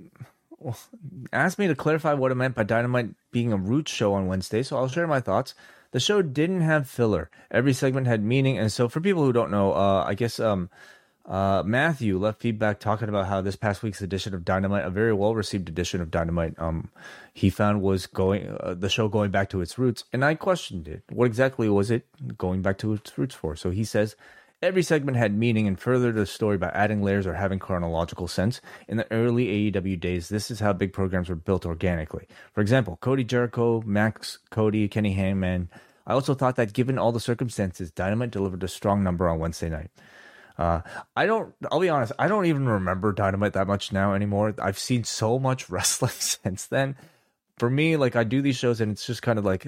to clarify what it meant by Dynamite being a Roots show on Wednesday, so I'll share my thoughts. The show didn't have filler. Every segment had meaning, and so for people who don't know, I guess Matthew left feedback talking about how this past week's edition of Dynamite, a very well-received edition of Dynamite, he found was the show going back to its roots, and I questioned it. What exactly was it going back to its roots for? So he says, every segment had meaning and furthered the story by adding layers or having chronological sense. In the early AEW days, this is how big programs were built organically. For example, Cody Jericho, Max Cody, Kenny Hangman. I also thought that given all the circumstances, Dynamite delivered a strong number on Wednesday night. I'll be honest, I don't even remember Dynamite that much now anymore. I've seen so much wrestling since then. For me, like, I do these shows and it's just kind of like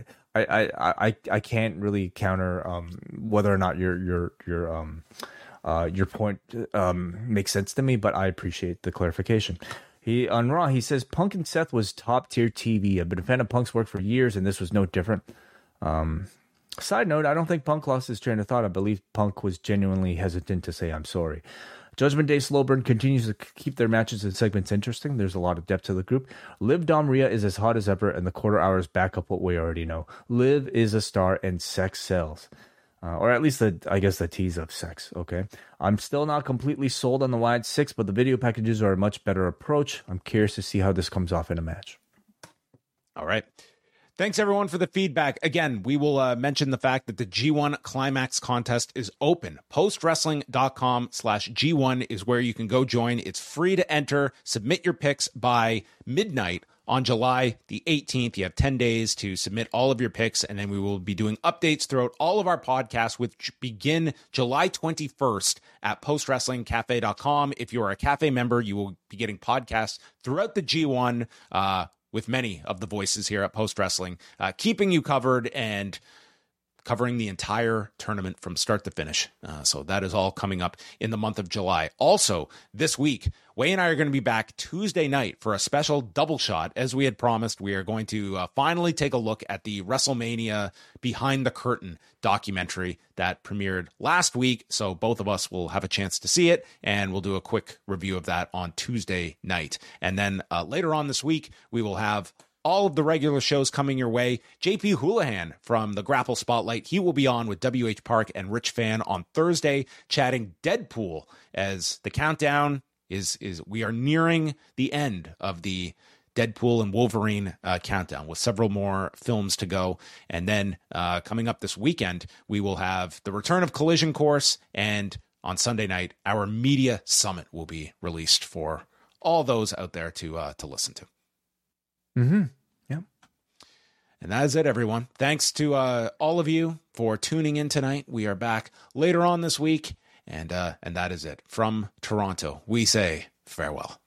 I can't really counter whether or not your point makes sense to me, but I appreciate the clarification. On Raw, he says Punk and Seth was top tier TV. I've been a fan of Punk's work for years, and this was no different. Side note, I don't think Punk lost his train of thought. I believe Punk was genuinely hesitant to say I'm sorry. Judgment Day slow burn continues to keep their matches and segments interesting. There's a lot of depth to the group. Liv Dom Rhea is as hot as ever, and the quarter hours back up what we already know. Liv is a star, and sex sells. Or at least, the tease of sex, okay? I'm still not completely sold on the Wyatt 6, but the video packages are a much better approach. I'm curious to see how this comes off in a match. All right. Thanks, everyone, for the feedback. Again, we will mention the fact that the G1 Climax contest is open. Postwrestling.com/G1 is where you can go join. It's free to enter. Submit your picks by midnight on July the 18th. You have 10 days to submit all of your picks, and then we will be doing updates throughout all of our podcasts, which begin July 21st at postwrestlingcafe.com. If you are a cafe member, you will be getting podcasts throughout the G1, with many of the voices here at Post Wrestling, keeping you covered and covering the entire tournament from start to finish. So that is all coming up in the month of July. Also, this week, Wai and I are going to be back Tuesday night for a special double shot. As we had promised, we are going to finally take a look at the WrestleMania Behind the Curtain documentary that premiered last week. So both of us will have a chance to see it, and we'll do a quick review of that on Tuesday night. And then later on this week, we will have all of the regular shows coming your way. JP Houlihan from the Grapple Spotlight, he will be on with WH Park and Rich Fan on Thursday, chatting Deadpool, as the countdown is we are nearing the end of the Deadpool and Wolverine countdown, with several more films to go. And then coming up this weekend, we will have the return of Collision Course, and on Sunday night, our Media Summit will be released for all those out there to listen to. Mm-hmm. Yeah. And that is it, everyone. Thanks to all of you for tuning in tonight. We are back later on this week, and that is it. From Toronto, we say farewell.